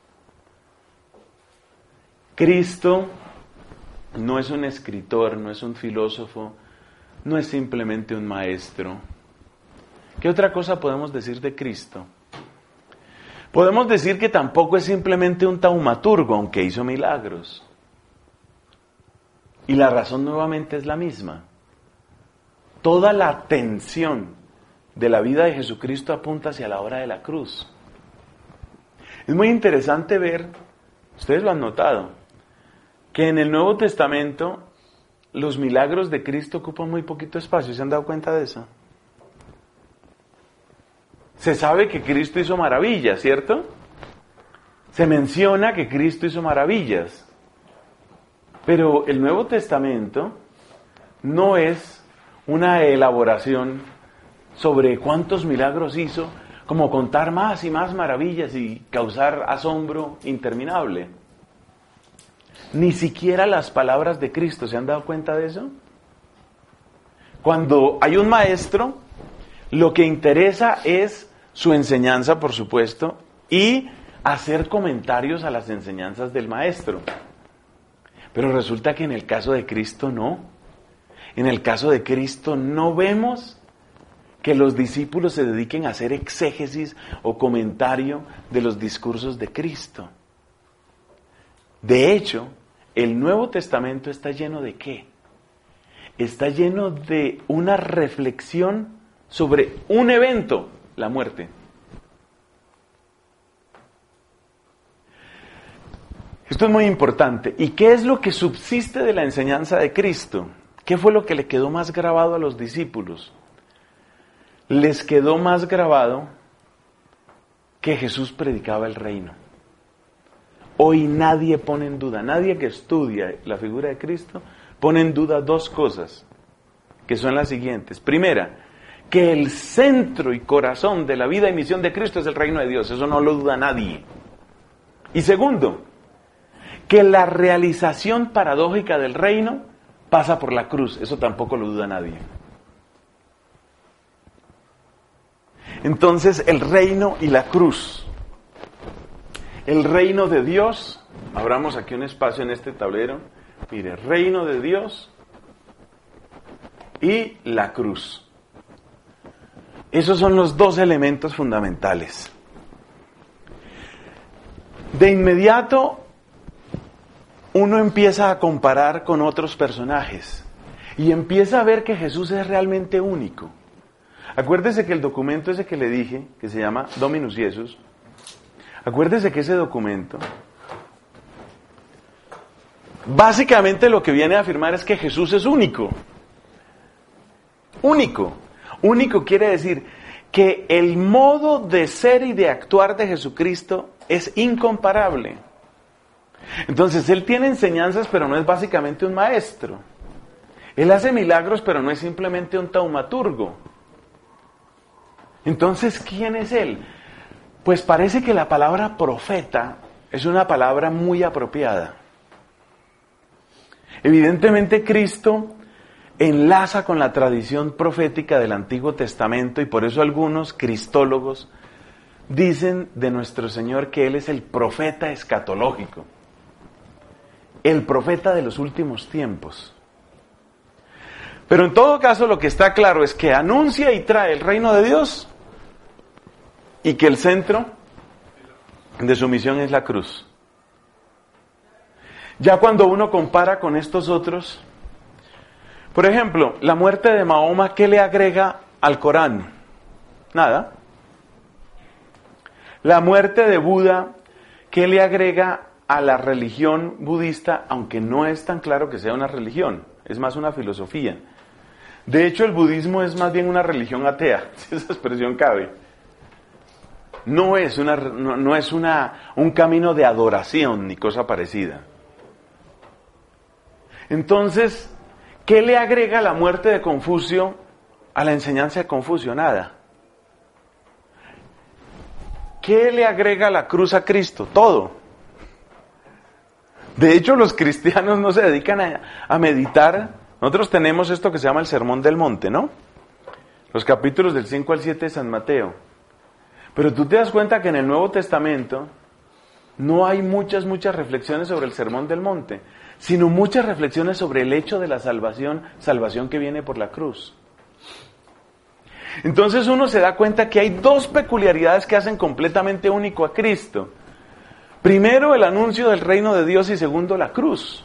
Cristo no es un escritor, no es un filósofo, no es simplemente un maestro. ¿Qué otra cosa podemos decir de Cristo? Podemos decir que tampoco es simplemente un taumaturgo, aunque hizo milagros. Y la razón nuevamente es la misma. Toda la atención de la vida de Jesucristo apunta hacia la hora de la cruz. Es muy interesante ver, ustedes lo han notado, que en el Nuevo Testamento los milagros de Cristo ocupan muy poquito espacio. ¿Se han dado cuenta de eso? Se sabe que Cristo hizo maravillas, ¿cierto? se menciona que Cristo hizo maravillas. Pero el Nuevo Testamento no es una elaboración sobre cuántos milagros hizo, como contar más y más maravillas y causar asombro interminable. Ni siquiera las palabras de Cristo, ¿se han dado cuenta de eso? Cuando hay un maestro, lo que interesa es su enseñanza, por supuesto, y hacer comentarios a las enseñanzas del maestro. Pero resulta que en el caso de Cristo no. En el caso de Cristo no vemos que los discípulos se dediquen a hacer exégesis o comentario de los discursos de Cristo. De hecho, el Nuevo Testamento está lleno de ¿qué? Está lleno de una reflexión sobre un evento, la muerte. Esto es muy importante. ¿Y qué es lo que subsiste de la enseñanza de Cristo? ¿Qué fue lo que le quedó más grabado a los discípulos? Les quedó más grabado que Jesús predicaba el reino. Hoy nadie pone en duda, nadie que estudia la figura de Cristo pone en duda dos cosas, que son las siguientes. Primera, que el centro y corazón de la vida y misión de Cristo es el reino de Dios, eso no lo duda nadie. Y segundo, que la realización paradójica del reino pasa por la cruz, eso tampoco lo duda nadie. Entonces, el reino y la cruz. El reino de Dios, abramos aquí un espacio en este tablero, mire, reino de Dios y la cruz. Esos son los dos elementos fundamentales. De inmediato, uno empieza a comparar con otros personajes y empieza a ver que Jesús es realmente único. Acuérdese que el documento ese que le dije, que se llama Dominus Jesus, acuérdese que ese documento, básicamente lo que viene a afirmar es que Jesús es único. Único. Único quiere decir que el modo de ser y de actuar de Jesucristo es incomparable. Entonces, Él tiene enseñanzas, pero no es básicamente un maestro. Él hace milagros, pero no es simplemente un taumaturgo. Entonces, ¿quién es Él? Pues parece que la palabra profeta es una palabra muy apropiada. Evidentemente, Cristo enlaza con la tradición profética del Antiguo Testamento y por eso algunos cristólogos dicen de nuestro Señor que Él es el profeta escatológico, el profeta de los últimos tiempos. Pero en todo caso lo que está claro es que anuncia y trae el reino de Dios y que el centro de su misión es la cruz. Ya cuando uno compara con estos otros, por ejemplo, la muerte de Mahoma, ¿qué le agrega al Corán? Nada. La muerte de Buda, ¿qué le agrega a la religión budista? Aunque no es tan claro que sea una religión, es más una filosofía. De hecho, el budismo es más bien una religión atea, si esa expresión cabe. No es, una, no, no es una, un camino de adoración ni cosa parecida. Entonces, ¿qué le agrega la muerte de Confucio a la enseñanza de Confucio? Nada. ¿Qué le agrega la cruz a Cristo? Todo. De hecho, los cristianos no se dedican a, a meditar. Nosotros tenemos esto que se llama el Sermón del Monte, ¿no? Los capítulos del cinco al siete de San Mateo. Pero tú te das cuenta que en el Nuevo Testamento no hay muchas, muchas reflexiones sobre el Sermón del Monte, sino muchas reflexiones sobre el hecho de la salvación, salvación que viene por la cruz. Entonces uno se da cuenta que hay dos peculiaridades que hacen completamente único a Cristo. Primero, el anuncio del reino de Dios y segundo, la cruz.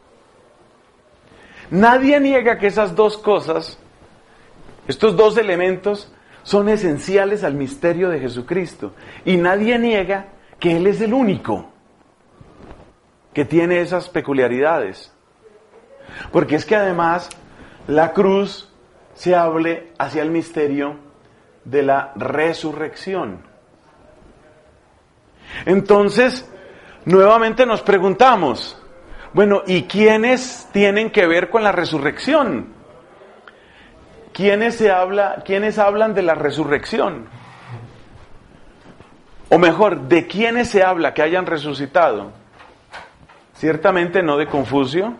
Nadie niega que esas dos cosas, estos dos elementos, son esenciales al misterio de Jesucristo. Y nadie niega que Él es el único que tiene esas peculiaridades. Porque es que además la cruz se abre hacia el misterio de la resurrección. Entonces, nuevamente nos preguntamos, bueno, ¿y quiénes tienen que ver con la resurrección? ¿Quiénes se habla, quiénes hablan de la resurrección? O mejor, ¿de quiénes se habla que hayan resucitado? Ciertamente no de Confucio,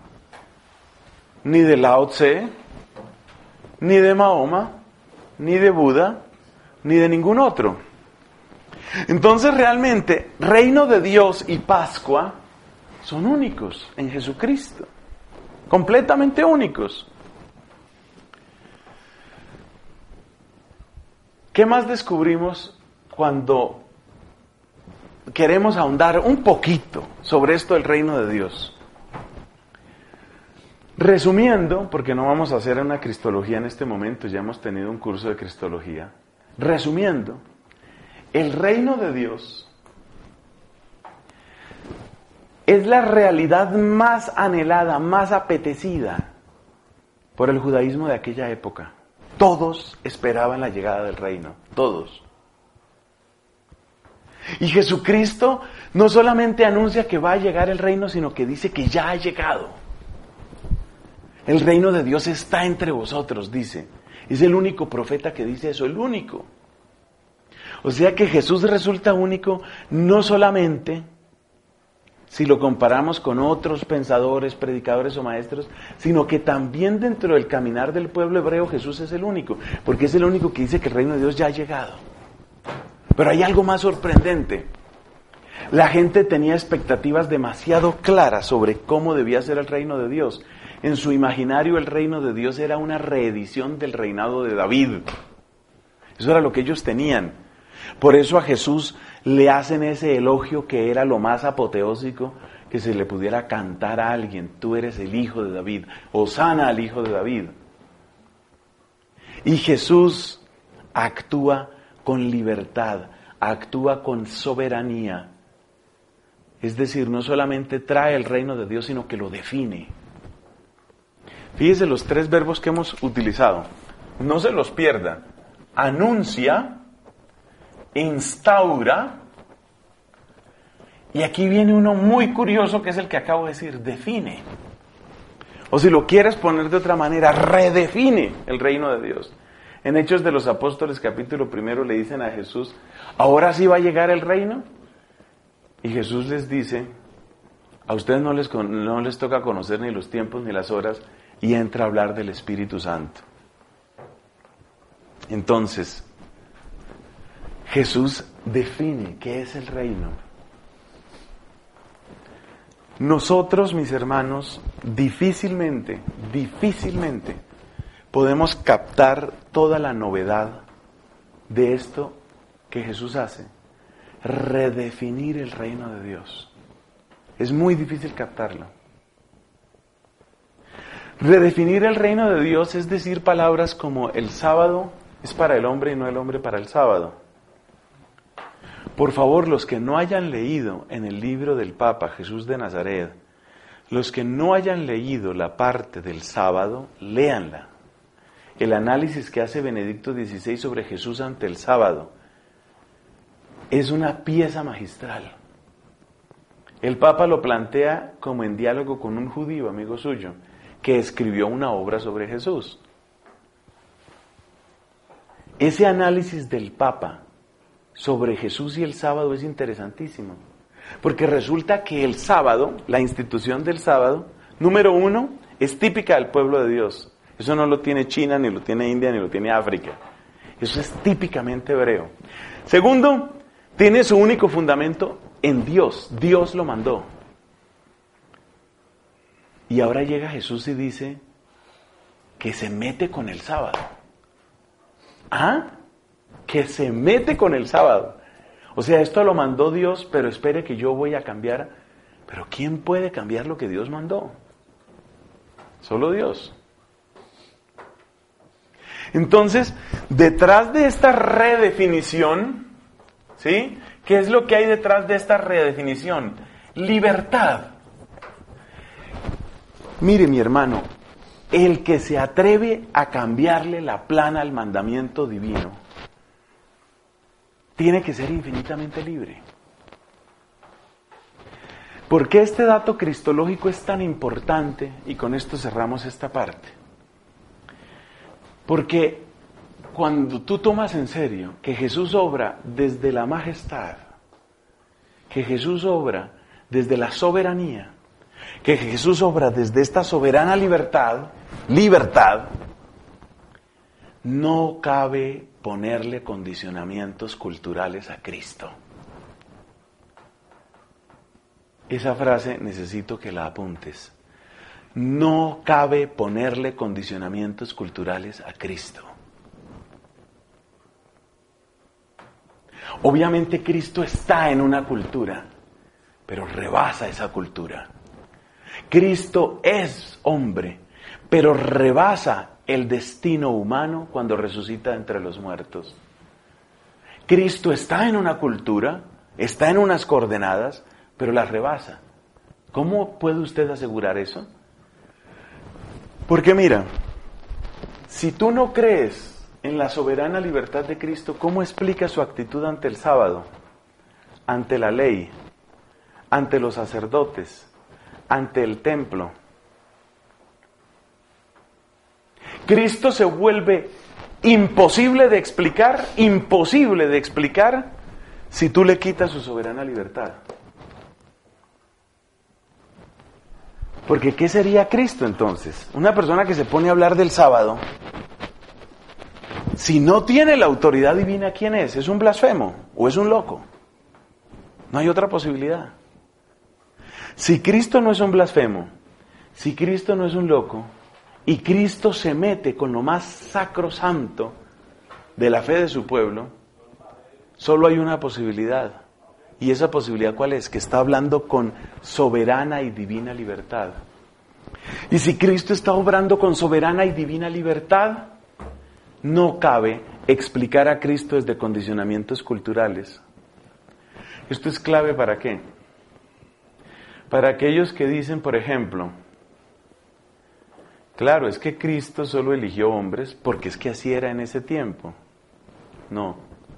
ni de Lao Tse, ni de Mahoma, ni de Buda, ni de ningún otro. Entonces realmente, reino de Dios y Pascua son únicos en Jesucristo, completamente únicos. ¿Qué más descubrimos cuando queremos ahondar un poquito sobre esto del reino de Dios? Resumiendo, porque no vamos a hacer una cristología en este momento, ya hemos tenido un curso de cristología. Resumiendo, el reino de Dios es la realidad más anhelada, más apetecida por el judaísmo de aquella época. Todos esperaban la llegada del reino, todos. Y Jesucristo no solamente anuncia que va a llegar el reino, sino que dice que ya ha llegado. El reino de Dios está entre vosotros, dice. Es el único profeta que dice eso, el único. O sea que Jesús resulta único no solamente si lo comparamos con otros pensadores, predicadores o maestros, sino que también dentro del caminar del pueblo hebreo Jesús es el único, porque es el único que dice que el reino de Dios ya ha llegado. Pero hay algo más sorprendente. La gente tenía expectativas demasiado claras sobre cómo debía ser el reino de Dios. En su imaginario el reino de Dios era una reedición del reinado de David. Eso era lo que ellos tenían. Por eso a Jesús le hacen ese elogio que era lo más apoteósico que se le pudiera cantar a alguien. Tú eres el hijo de David. Hosana al hijo de David. Y Jesús actúa con libertad, actúa con soberanía. Es decir, no solamente trae el reino de Dios, sino que lo define. Fíjese los tres verbos que hemos utilizado. No se los pierda. Anuncia, instaura, y aquí viene uno muy curioso que es el que acabo de decir, define. O si lo quieres poner de otra manera, redefine el reino de Dios. En Hechos de los Apóstoles, capítulo primero, le dicen a Jesús, ¿ahora sí va a llegar el reino? Y Jesús les dice, a ustedes no les, no les toca conocer ni los tiempos ni las horas, y entra a hablar del Espíritu Santo. Entonces, Jesús define qué es el reino. Nosotros, mis hermanos, difícilmente, difícilmente podemos captar toda la novedad de esto que Jesús hace. Redefinir el reino de Dios. Es muy difícil captarlo. Redefinir el reino de Dios es decir palabras como el sábado es para el hombre y no el hombre para el sábado. Por favor, los que no hayan leído en el libro del Papa Jesús de Nazaret, los que no hayan leído la parte del sábado, léanla. El análisis que hace Benedicto dieciséis sobre Jesús ante el sábado es una pieza magistral. El Papa lo plantea como en diálogo con un judío, amigo suyo, que escribió una obra sobre Jesús. Ese análisis del Papa sobre Jesús y el sábado es interesantísimo, porque resulta que el sábado, la institución del sábado, número uno, es típica del pueblo de Dios. Eso no lo tiene China, ni lo tiene India, ni lo tiene África. Eso es típicamente hebreo. Segundo, tiene su único fundamento en Dios. Dios lo mandó. Y ahora llega Jesús y dice que se mete con el sábado. ¿Ah? Que se mete con el sábado. O sea, esto lo mandó Dios, pero espere que yo voy a cambiar. Pero ¿quién puede cambiar lo que Dios mandó? Solo Dios. Entonces, detrás de esta redefinición, ¿sí? ¿Qué es lo que hay detrás de esta redefinición? Libertad. Mire, mi hermano, el que se atreve a cambiarle la plana al mandamiento divino, tiene que ser infinitamente libre. ¿Por qué este dato cristológico es tan importante? Y con esto cerramos esta parte. Porque cuando tú tomas en serio que Jesús obra desde la majestad, que Jesús obra desde la soberanía, que Jesús obra desde esta soberana libertad, libertad, no cabe ponerle condicionamientos culturales a Cristo. Esa frase necesito que la apuntes. No cabe ponerle condicionamientos culturales a Cristo. Obviamente Cristo está en una cultura, pero rebasa esa cultura. Cristo es hombre, pero rebasa el destino humano cuando resucita entre los muertos. Cristo está en una cultura, está en unas coordenadas, pero las rebasa. ¿Cómo puede usted asegurar eso? Porque mira, si tú no crees en la soberana libertad de Cristo, ¿cómo explica su actitud ante el sábado, ante la ley, ante los sacerdotes, ante el templo? Cristo se vuelve imposible de explicar, imposible de explicar, si tú le quitas su soberana libertad. Porque ¿qué sería Cristo entonces? Una persona que se pone a hablar del sábado, si no tiene la autoridad divina, ¿quién es? ¿Es un blasfemo o es un loco? No hay otra posibilidad. Si Cristo no es un blasfemo, si Cristo no es un loco, y Cristo se mete con lo más sacrosanto de la fe de su pueblo, solo hay una posibilidad. ¿Y esa posibilidad cuál es? Que está hablando con soberana y divina libertad. Y si Cristo está obrando con soberana y divina libertad, no cabe explicar a Cristo desde condicionamientos culturales. ¿Esto es clave para qué? Para aquellos que dicen, por ejemplo, claro, es que Cristo solo eligió hombres porque es que así era en ese tiempo. No.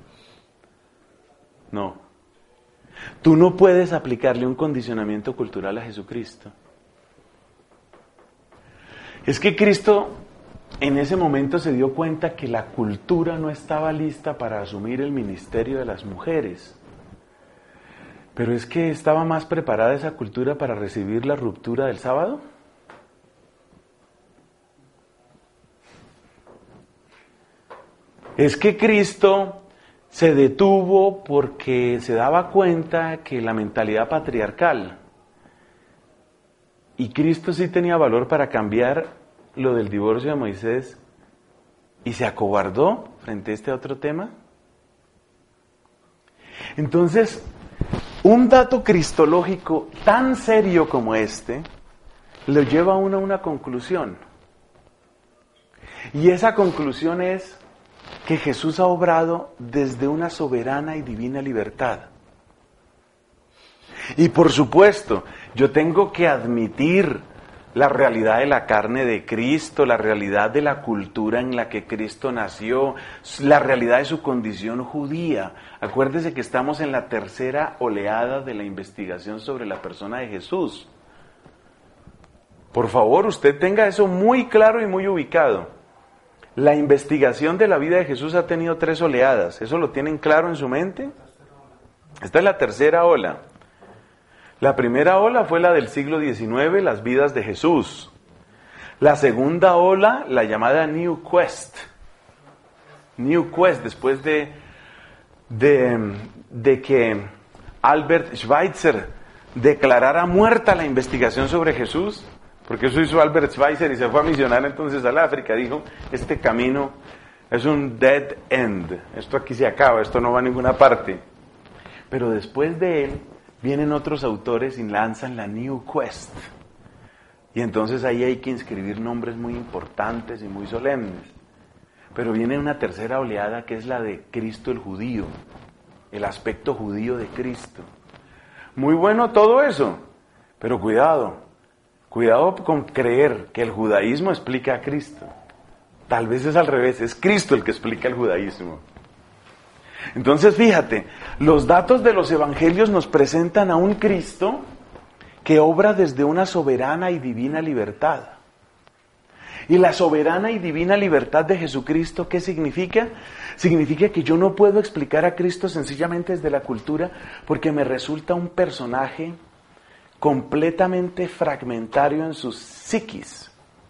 No. Tú no puedes aplicarle un condicionamiento cultural a Jesucristo. Es que Cristo en ese momento se dio cuenta que la cultura no estaba lista para asumir el ministerio de las mujeres. Pero es que estaba más preparada esa cultura para recibir la ruptura del sábado. Es que Cristo se detuvo porque se daba cuenta que la mentalidad patriarcal, y Cristo sí tenía valor para cambiar lo del divorcio de Moisés, y se acobardó frente a este otro tema. Entonces, un dato cristológico tan serio como este, lo lleva a uno a una conclusión. Y esa conclusión es que Jesús ha obrado desde una soberana y divina libertad. Y por supuesto, yo tengo que admitir la realidad de la carne de Cristo, la realidad de la cultura en la que Cristo nació, la realidad de su condición judía. Acuérdese que estamos en la tercera oleada de la investigación sobre la persona de Jesús. Por favor, usted tenga eso muy claro y muy ubicado. La investigación de la vida de Jesús ha tenido tres oleadas. ¿Eso lo tienen claro en su mente? Esta es la tercera ola. La primera ola fue la del siglo diecinueve, las vidas de Jesús. La segunda ola, la llamada New Quest. New Quest, después de, de, de que Albert Schweitzer declarara muerta la investigación sobre Jesús, porque eso hizo Albert Schweitzer y se fue a misionar entonces al África. Dijo, este camino es un dead end, esto aquí se acaba, esto no va a ninguna parte. Pero después de él vienen otros autores y lanzan la New Quest. Y entonces ahí hay que inscribir nombres muy importantes y muy solemnes. Pero viene una tercera oleada que es la de Cristo el judío, el aspecto judío de Cristo. Muy bueno todo eso, pero cuidado. Cuidado con creer que el judaísmo explica a Cristo. Tal vez es al revés, es Cristo el que explica el judaísmo. Entonces fíjate, los datos de los evangelios nos presentan a un Cristo que obra desde una soberana y divina libertad. Y la soberana y divina libertad de Jesucristo, ¿qué significa? Significa que yo no puedo explicar a Cristo sencillamente desde la cultura porque me resulta un personaje completamente fragmentario en su psiquis.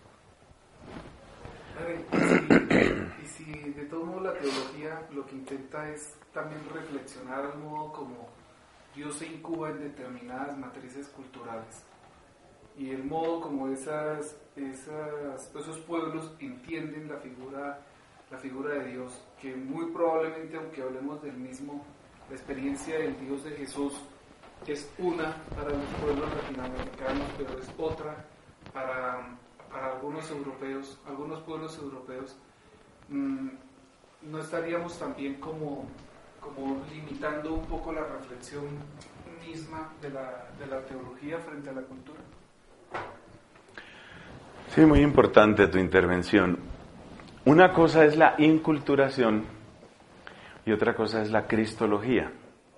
Y si de todo modo la teología lo que intenta es también reflexionar al modo como Dios se incuba en determinadas matrices culturales y el modo como esas, esas, esos pueblos entienden la figura, la figura de Dios, que muy probablemente, aunque hablemos del mismo, la experiencia del Dios de Jesús es una para los pueblos latinoamericanos, pero es otra para, para algunos europeos, algunos pueblos europeos. Mmm, no estaríamos también como, como limitando un poco la reflexión misma de la, de la teología frente a la cultura. Sí, muy importante tu intervención. Una cosa es la inculturación y otra cosa es la cristología.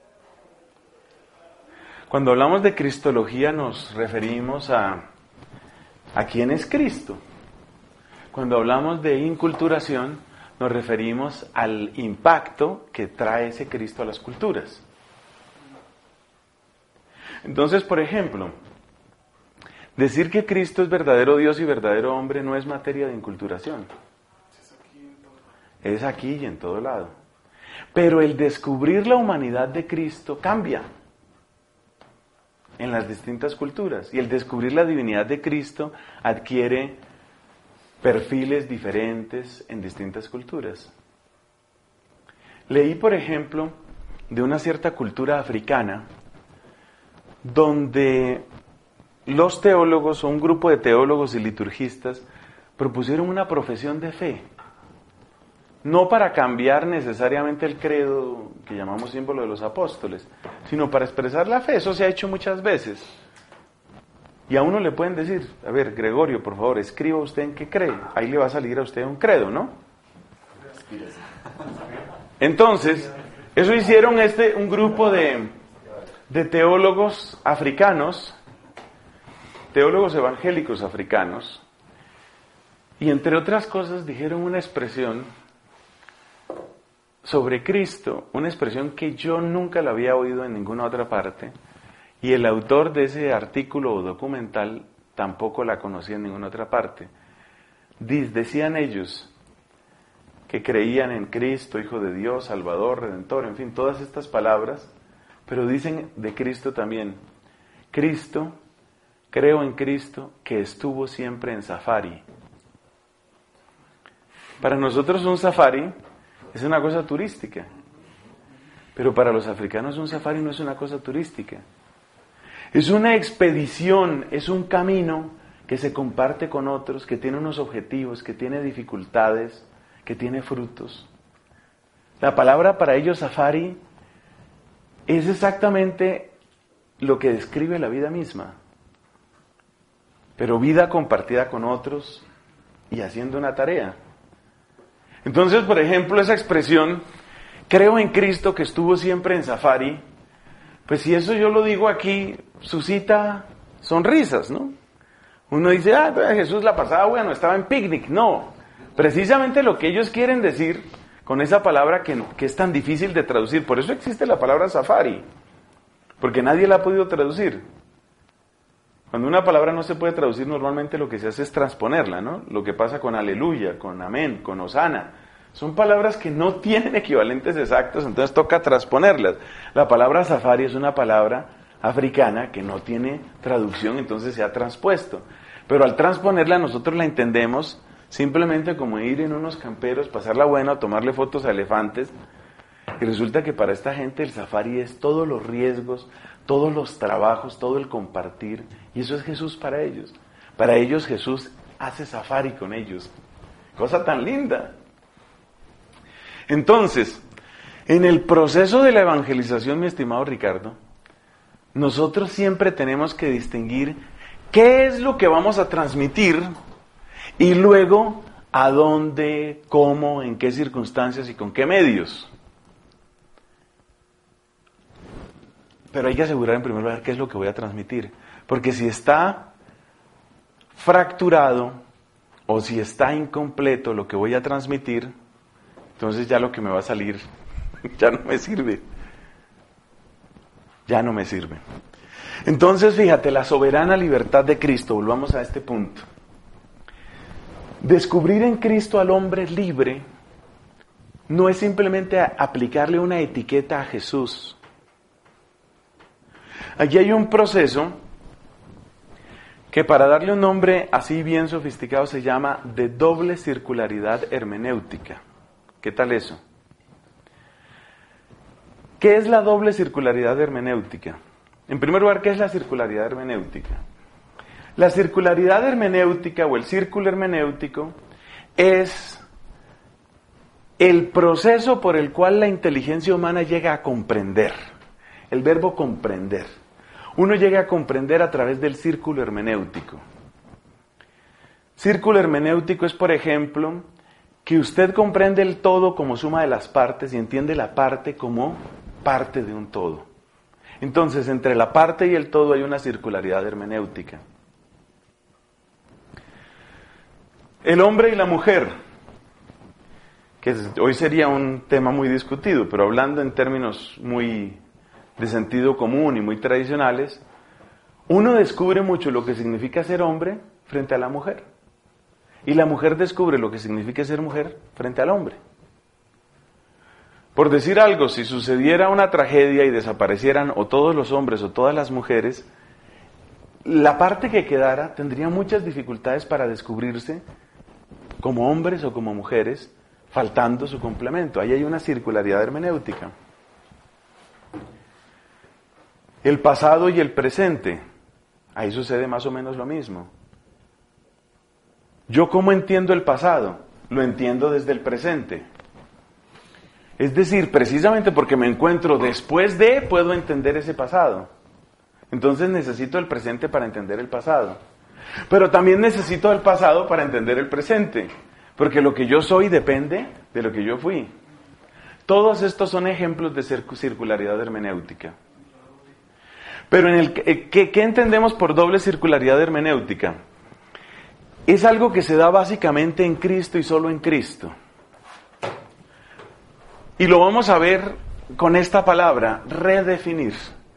Cuando hablamos de cristología nos referimos a, a quién es Cristo. Cuando hablamos de inculturación nos referimos al impacto que trae ese Cristo a las culturas. Entonces, por ejemplo, decir que Cristo es verdadero Dios y verdadero hombre no es materia de inculturación. Es aquí y en todo lado. Pero el descubrir la humanidad de Cristo cambia en las distintas culturas. Y el descubrir la divinidad de Cristo adquiere perfiles diferentes en distintas culturas. Leí, por ejemplo, de una cierta cultura africana, donde los teólogos, o un grupo de teólogos y liturgistas, propusieron una profesión de fe. No para cambiar necesariamente el credo que llamamos símbolo de los apóstoles, sino para expresar la fe. Eso se ha hecho muchas veces. Y a uno le pueden decir, a ver, Gregorio, por favor, escriba usted en qué cree. Ahí le va a salir a usted un credo, ¿no? Entonces, eso hicieron este, un grupo de, de teólogos africanos, teólogos evangélicos africanos, y entre otras cosas dijeron una expresión sobre Cristo, una expresión que yo nunca la había oído en ninguna otra parte, y el autor de ese artículo o documental tampoco la conocía en ninguna otra parte. Decían ellos que creían en Cristo, Hijo de Dios, Salvador, Redentor, en fin, todas estas palabras, pero dicen de Cristo también, Cristo, creo en Cristo que estuvo siempre en safari. Para nosotros un safari es una cosa turística, pero para los africanos un safari no es una cosa turística. Es una expedición, es un camino que se comparte con otros, que tiene unos objetivos, que tiene dificultades, que tiene frutos. La palabra para ellos safari es exactamente lo que describe la vida misma, pero vida compartida con otros y haciendo una tarea. Entonces, por ejemplo, esa expresión, creo en Cristo que estuvo siempre en safari, pues si eso yo lo digo aquí, suscita sonrisas, ¿no? Uno dice, ah, Jesús la pasaba, bueno, estaba en picnic. No, precisamente lo que ellos quieren decir con esa palabra que, que es tan difícil de traducir, por eso existe la palabra safari, porque nadie la ha podido traducir. Cuando una palabra no se puede traducir, normalmente lo que se hace es transponerla, ¿no? Lo que pasa con aleluya, con amén, con hosana. Son palabras que no tienen equivalentes exactos, entonces toca transponerlas. La palabra safari es una palabra africana que no tiene traducción, entonces se ha transpuesto. Pero al transponerla nosotros la entendemos simplemente como ir en unos camperos, pasarla buena, tomarle fotos a elefantes. Y resulta que para esta gente el safari es todos los riesgos, todos los trabajos, todo el compartir. Y eso es Jesús para ellos. Para ellos Jesús hace safari con ellos. Cosa tan linda. Entonces, en el proceso de la evangelización, mi estimado Ricardo, nosotros siempre tenemos que distinguir qué es lo que vamos a transmitir y luego a dónde, cómo, en qué circunstancias y con qué medios. Pero hay que asegurar en primer lugar qué es lo que voy a transmitir. Porque si está fracturado o si está incompleto lo que voy a transmitir, entonces ya lo que me va a salir ya no me sirve. Ya no me sirve. Entonces, fíjate, la soberana libertad de Cristo, volvamos a este punto. Descubrir en Cristo al hombre libre no es simplemente aplicarle una etiqueta a Jesús. Aquí hay un proceso que, para darle un nombre así bien sofisticado, se llama de doble circularidad hermenéutica. ¿Qué tal eso? ¿Qué es la doble circularidad hermenéutica? En primer lugar, ¿qué es la circularidad hermenéutica? La circularidad hermenéutica o el círculo hermenéutico es el proceso por el cual la inteligencia humana llega a comprender. El verbo comprender. Uno llega a comprender a través del círculo hermenéutico. Círculo hermenéutico es, por ejemplo, que usted comprende el todo como suma de las partes y entiende la parte como parte de un todo. Entonces, entre la parte y el todo hay una circularidad hermenéutica. El hombre y la mujer, que hoy sería un tema muy discutido, pero hablando en términos muy de sentido común y muy tradicionales, uno descubre mucho lo que significa ser hombre frente a la mujer. Y la mujer descubre lo que significa ser mujer frente al hombre. Por decir algo, si sucediera una tragedia y desaparecieran o todos los hombres o todas las mujeres, la parte que quedara tendría muchas dificultades para descubrirse como hombres o como mujeres, faltando su complemento. Ahí hay una circularidad hermenéutica. El pasado y el presente, ahí sucede más o menos lo mismo. ¿Yo cómo entiendo el pasado? Lo entiendo desde el presente. Es decir, precisamente porque me encuentro después de, puedo entender ese pasado. Entonces necesito el presente para entender el pasado. Pero también necesito el pasado para entender el presente. Porque lo que yo soy depende de lo que yo fui. Todos estos son ejemplos de circularidad hermenéutica. Pero en el ¿qué, qué entendemos por doble circularidad hermenéutica? Es algo que se da básicamente en Cristo y solo en Cristo. Y lo vamos a ver con esta palabra, redefinir.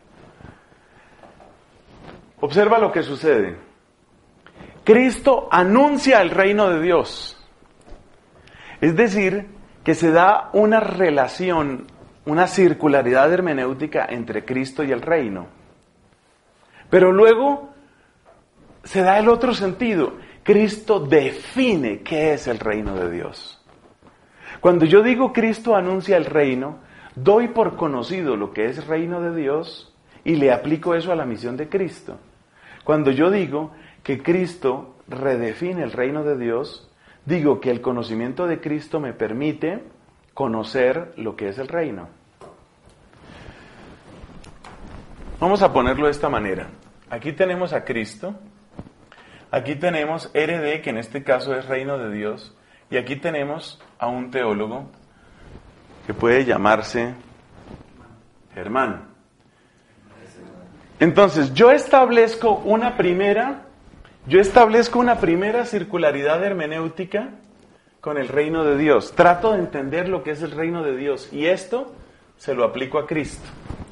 Observa lo que sucede. Cristo anuncia el reino de Dios. Es decir, que se da una relación, una circularidad hermenéutica entre Cristo y el reino. Pero luego se da el otro sentido. Cristo define qué es el reino de Dios. Cuando yo digo Cristo anuncia el reino, doy por conocido lo que es reino de Dios y le aplico eso a la misión de Cristo. Cuando yo digo que Cristo redefine el reino de Dios, digo que el conocimiento de Cristo me permite conocer lo que es el reino. Vamos a ponerlo de esta manera. Aquí tenemos a Cristo, aquí tenemos R D, que en este caso es reino de Dios, y aquí tenemos a un teólogo que puede llamarse Germán. Entonces, yo establezco una primera, yo establezco una primera circularidad hermenéutica con el reino de Dios. Trato de entender lo que es el reino de Dios y esto se lo aplico a Cristo.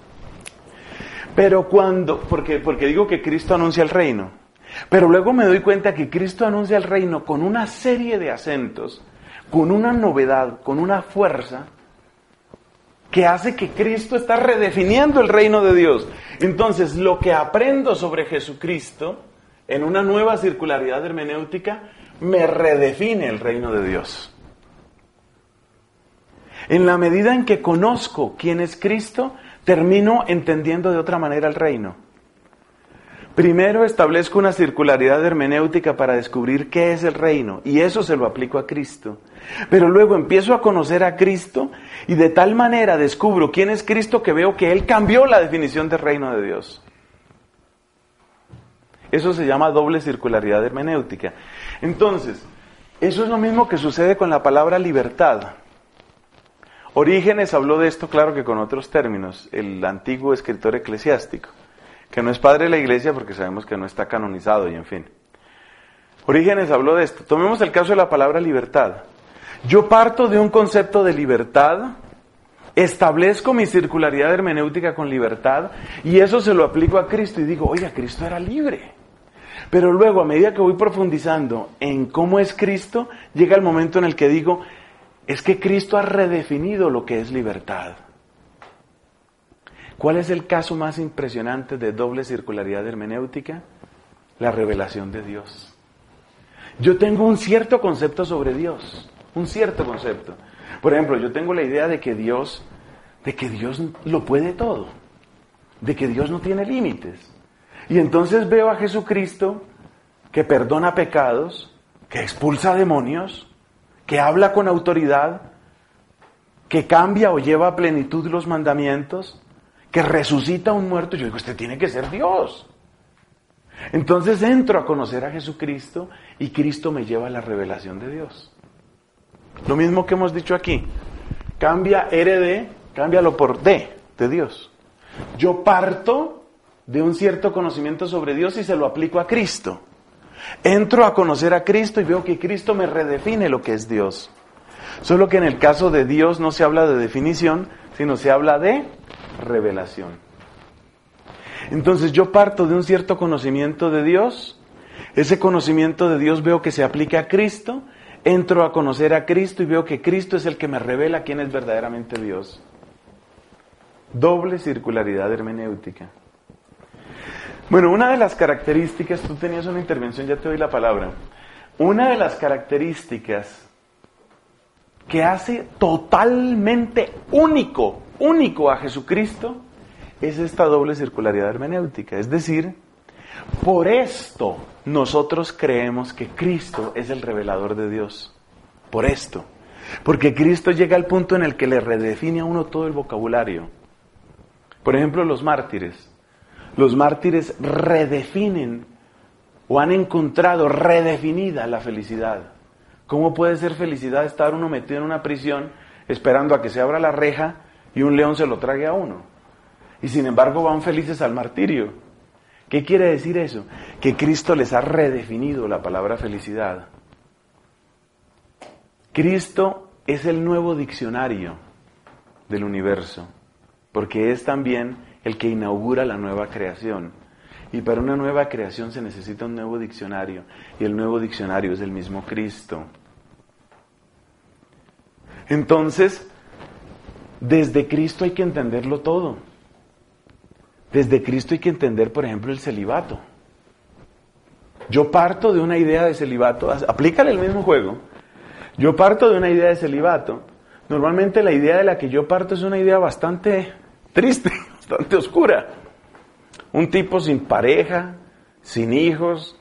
Pero cuando, porque, porque digo que Cristo anuncia el reino, pero luego me doy cuenta que Cristo anuncia el reino con una serie de acentos, con una novedad, con una fuerza, que hace que Cristo está redefiniendo el reino de Dios. Entonces, lo que aprendo sobre Jesucristo, en una nueva circularidad hermenéutica, me redefine el reino de Dios. En la medida en que conozco quién es Cristo, termino entendiendo de otra manera el reino. Primero establezco una circularidad hermenéutica para descubrir qué es el reino, y eso se lo aplico a Cristo. Pero luego empiezo a conocer a Cristo, y de tal manera descubro quién es Cristo que veo que Él cambió la definición del reino de Dios. Eso se llama doble circularidad hermenéutica. Entonces, eso es lo mismo que sucede con la palabra libertad. Orígenes habló de esto, claro que con otros términos, el antiguo escritor eclesiástico, que no es padre de la iglesia porque sabemos que no está canonizado y en fin. Orígenes habló de esto. Tomemos el caso de la palabra libertad. Yo parto de un concepto de libertad, establezco mi circularidad hermenéutica con libertad y eso se lo aplico a Cristo y digo, oiga, Cristo era libre. Pero luego, a medida que voy profundizando en cómo es Cristo, llega el momento en el que digo, es que Cristo ha redefinido lo que es libertad. ¿Cuál es el caso más impresionante de doble circularidad hermenéutica? La revelación de Dios. Yo tengo un cierto concepto sobre Dios, un cierto concepto. Por ejemplo, yo tengo la idea de que Dios, de que Dios lo puede todo, de que Dios no tiene límites. Y entonces veo a Jesucristo que perdona pecados, que expulsa demonios, que habla con autoridad, que cambia o lleva a plenitud los mandamientos, que resucita a un muerto. Yo digo, este tiene que ser Dios. Entonces entro a conocer a Jesucristo y Cristo me lleva a la revelación de Dios. Lo mismo que hemos dicho aquí. Cambia R de, cámbialo por D, de Dios. Yo parto de un cierto conocimiento sobre Dios y se lo aplico a Cristo. Entro a conocer a Cristo y veo que Cristo me redefine lo que es Dios. Solo que en el caso de Dios no se habla de definición, sino se habla de revelación. Entonces yo parto de un cierto conocimiento de Dios, ese conocimiento de Dios veo que se aplica a Cristo, entro a conocer a Cristo y veo que Cristo es el que me revela quién es verdaderamente Dios. Doble circularidad hermenéutica. Bueno, una de las características, tú tenías una intervención, ya te doy la palabra. Una de las características que hace totalmente único, único a Jesucristo, es esta doble circularidad hermenéutica. Es decir, por esto nosotros creemos que Cristo es el revelador de Dios. Por esto. Porque Cristo llega al punto en el que le redefine a uno todo el vocabulario. Por ejemplo, los mártires. Los mártires redefinen o han encontrado redefinida la felicidad. ¿Cómo puede ser felicidad estar uno metido en una prisión esperando a que se abra la reja y un león se lo trague a uno? Y sin embargo van felices al martirio. ¿Qué quiere decir eso? Que Cristo les ha redefinido la palabra felicidad. Cristo es el nuevo diccionario del universo, porque es también el que inaugura la nueva creación. Y para una nueva creación se necesita un nuevo diccionario, y el nuevo diccionario es el mismo Cristo. Entonces, desde Cristo hay que entenderlo todo. Desde Cristo hay que entender, por ejemplo, el celibato. Yo parto de una idea de celibato, aplícale el mismo juego. Yo parto de una idea de celibato. Normalmente la idea de la que yo parto es una idea bastante triste, bastante oscura. Un tipo sin pareja, sin hijos,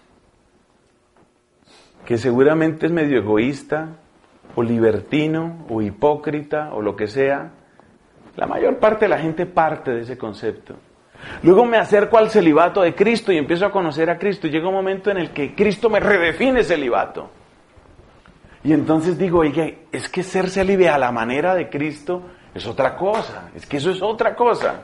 que seguramente es medio egoísta, o libertino, o hipócrita, o lo que sea. La mayor parte de la gente parte de ese concepto. Luego me acerco al celibato de Cristo y empiezo a conocer a Cristo. Y llega un momento en el que Cristo me redefine celibato. Y entonces digo, oye, es que ser célibe a la manera de Cristo es otra cosa. Es que eso es otra cosa.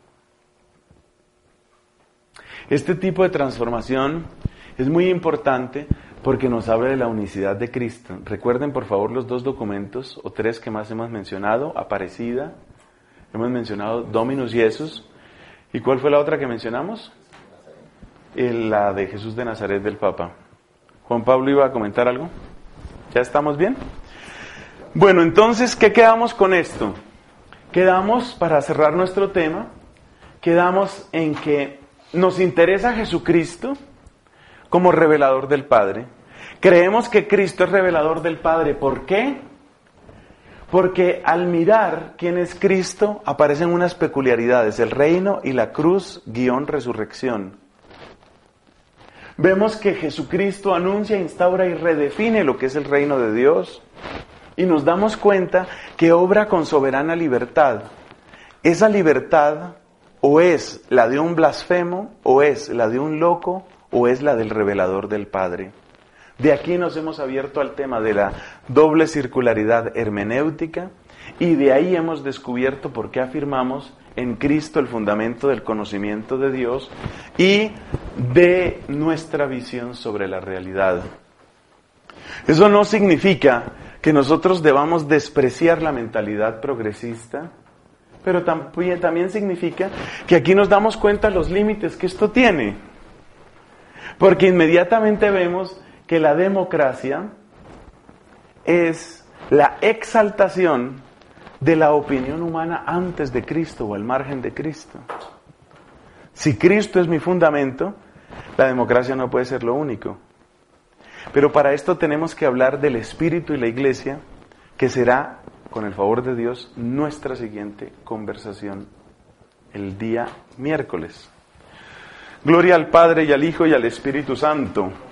Este tipo de transformación es muy importante porque nos habla de la unicidad de Cristo. Recuerden por favor los dos documentos o tres que más hemos mencionado. Aparecida, hemos mencionado Dominus Jesus. ¿Y cuál fue la otra que mencionamos? La de Jesús de Nazaret del Papa. Juan Pablo iba a comentar algo. ¿Ya estamos bien? Bueno, entonces, ¿qué quedamos con esto? Quedamos, para cerrar nuestro tema, quedamos en que nos interesa Jesucristo como revelador del Padre. Creemos que Cristo es revelador del Padre. ¿Por qué? Porque al mirar quién es Cristo, aparecen unas peculiaridades, el reino y la cruz, guión resurrección. Vemos que Jesucristo anuncia, instaura y redefine lo que es el reino de Dios. Y nos damos cuenta que obra con soberana libertad. Esa libertad o es la de un blasfemo, o es la de un loco, o es la del revelador del Padre. De aquí nos hemos abierto al tema de la doble circularidad hermenéutica Y de ahí hemos descubierto por qué afirmamos en Cristo el fundamento del conocimiento de Dios y de nuestra visión sobre la realidad. Eso no significa que nosotros debamos despreciar la mentalidad progresista, pero también, también significa que aquí nos damos cuenta de los límites que esto tiene. Porque inmediatamente vemos que la democracia es la exaltación de la opinión humana antes de Cristo o al margen de Cristo. Si Cristo es mi fundamento, la democracia no puede ser lo único. Pero para esto tenemos que hablar del Espíritu y la Iglesia, que será, con el favor de Dios, nuestra siguiente conversación el día miércoles. Gloria al Padre y al Hijo y al Espíritu Santo.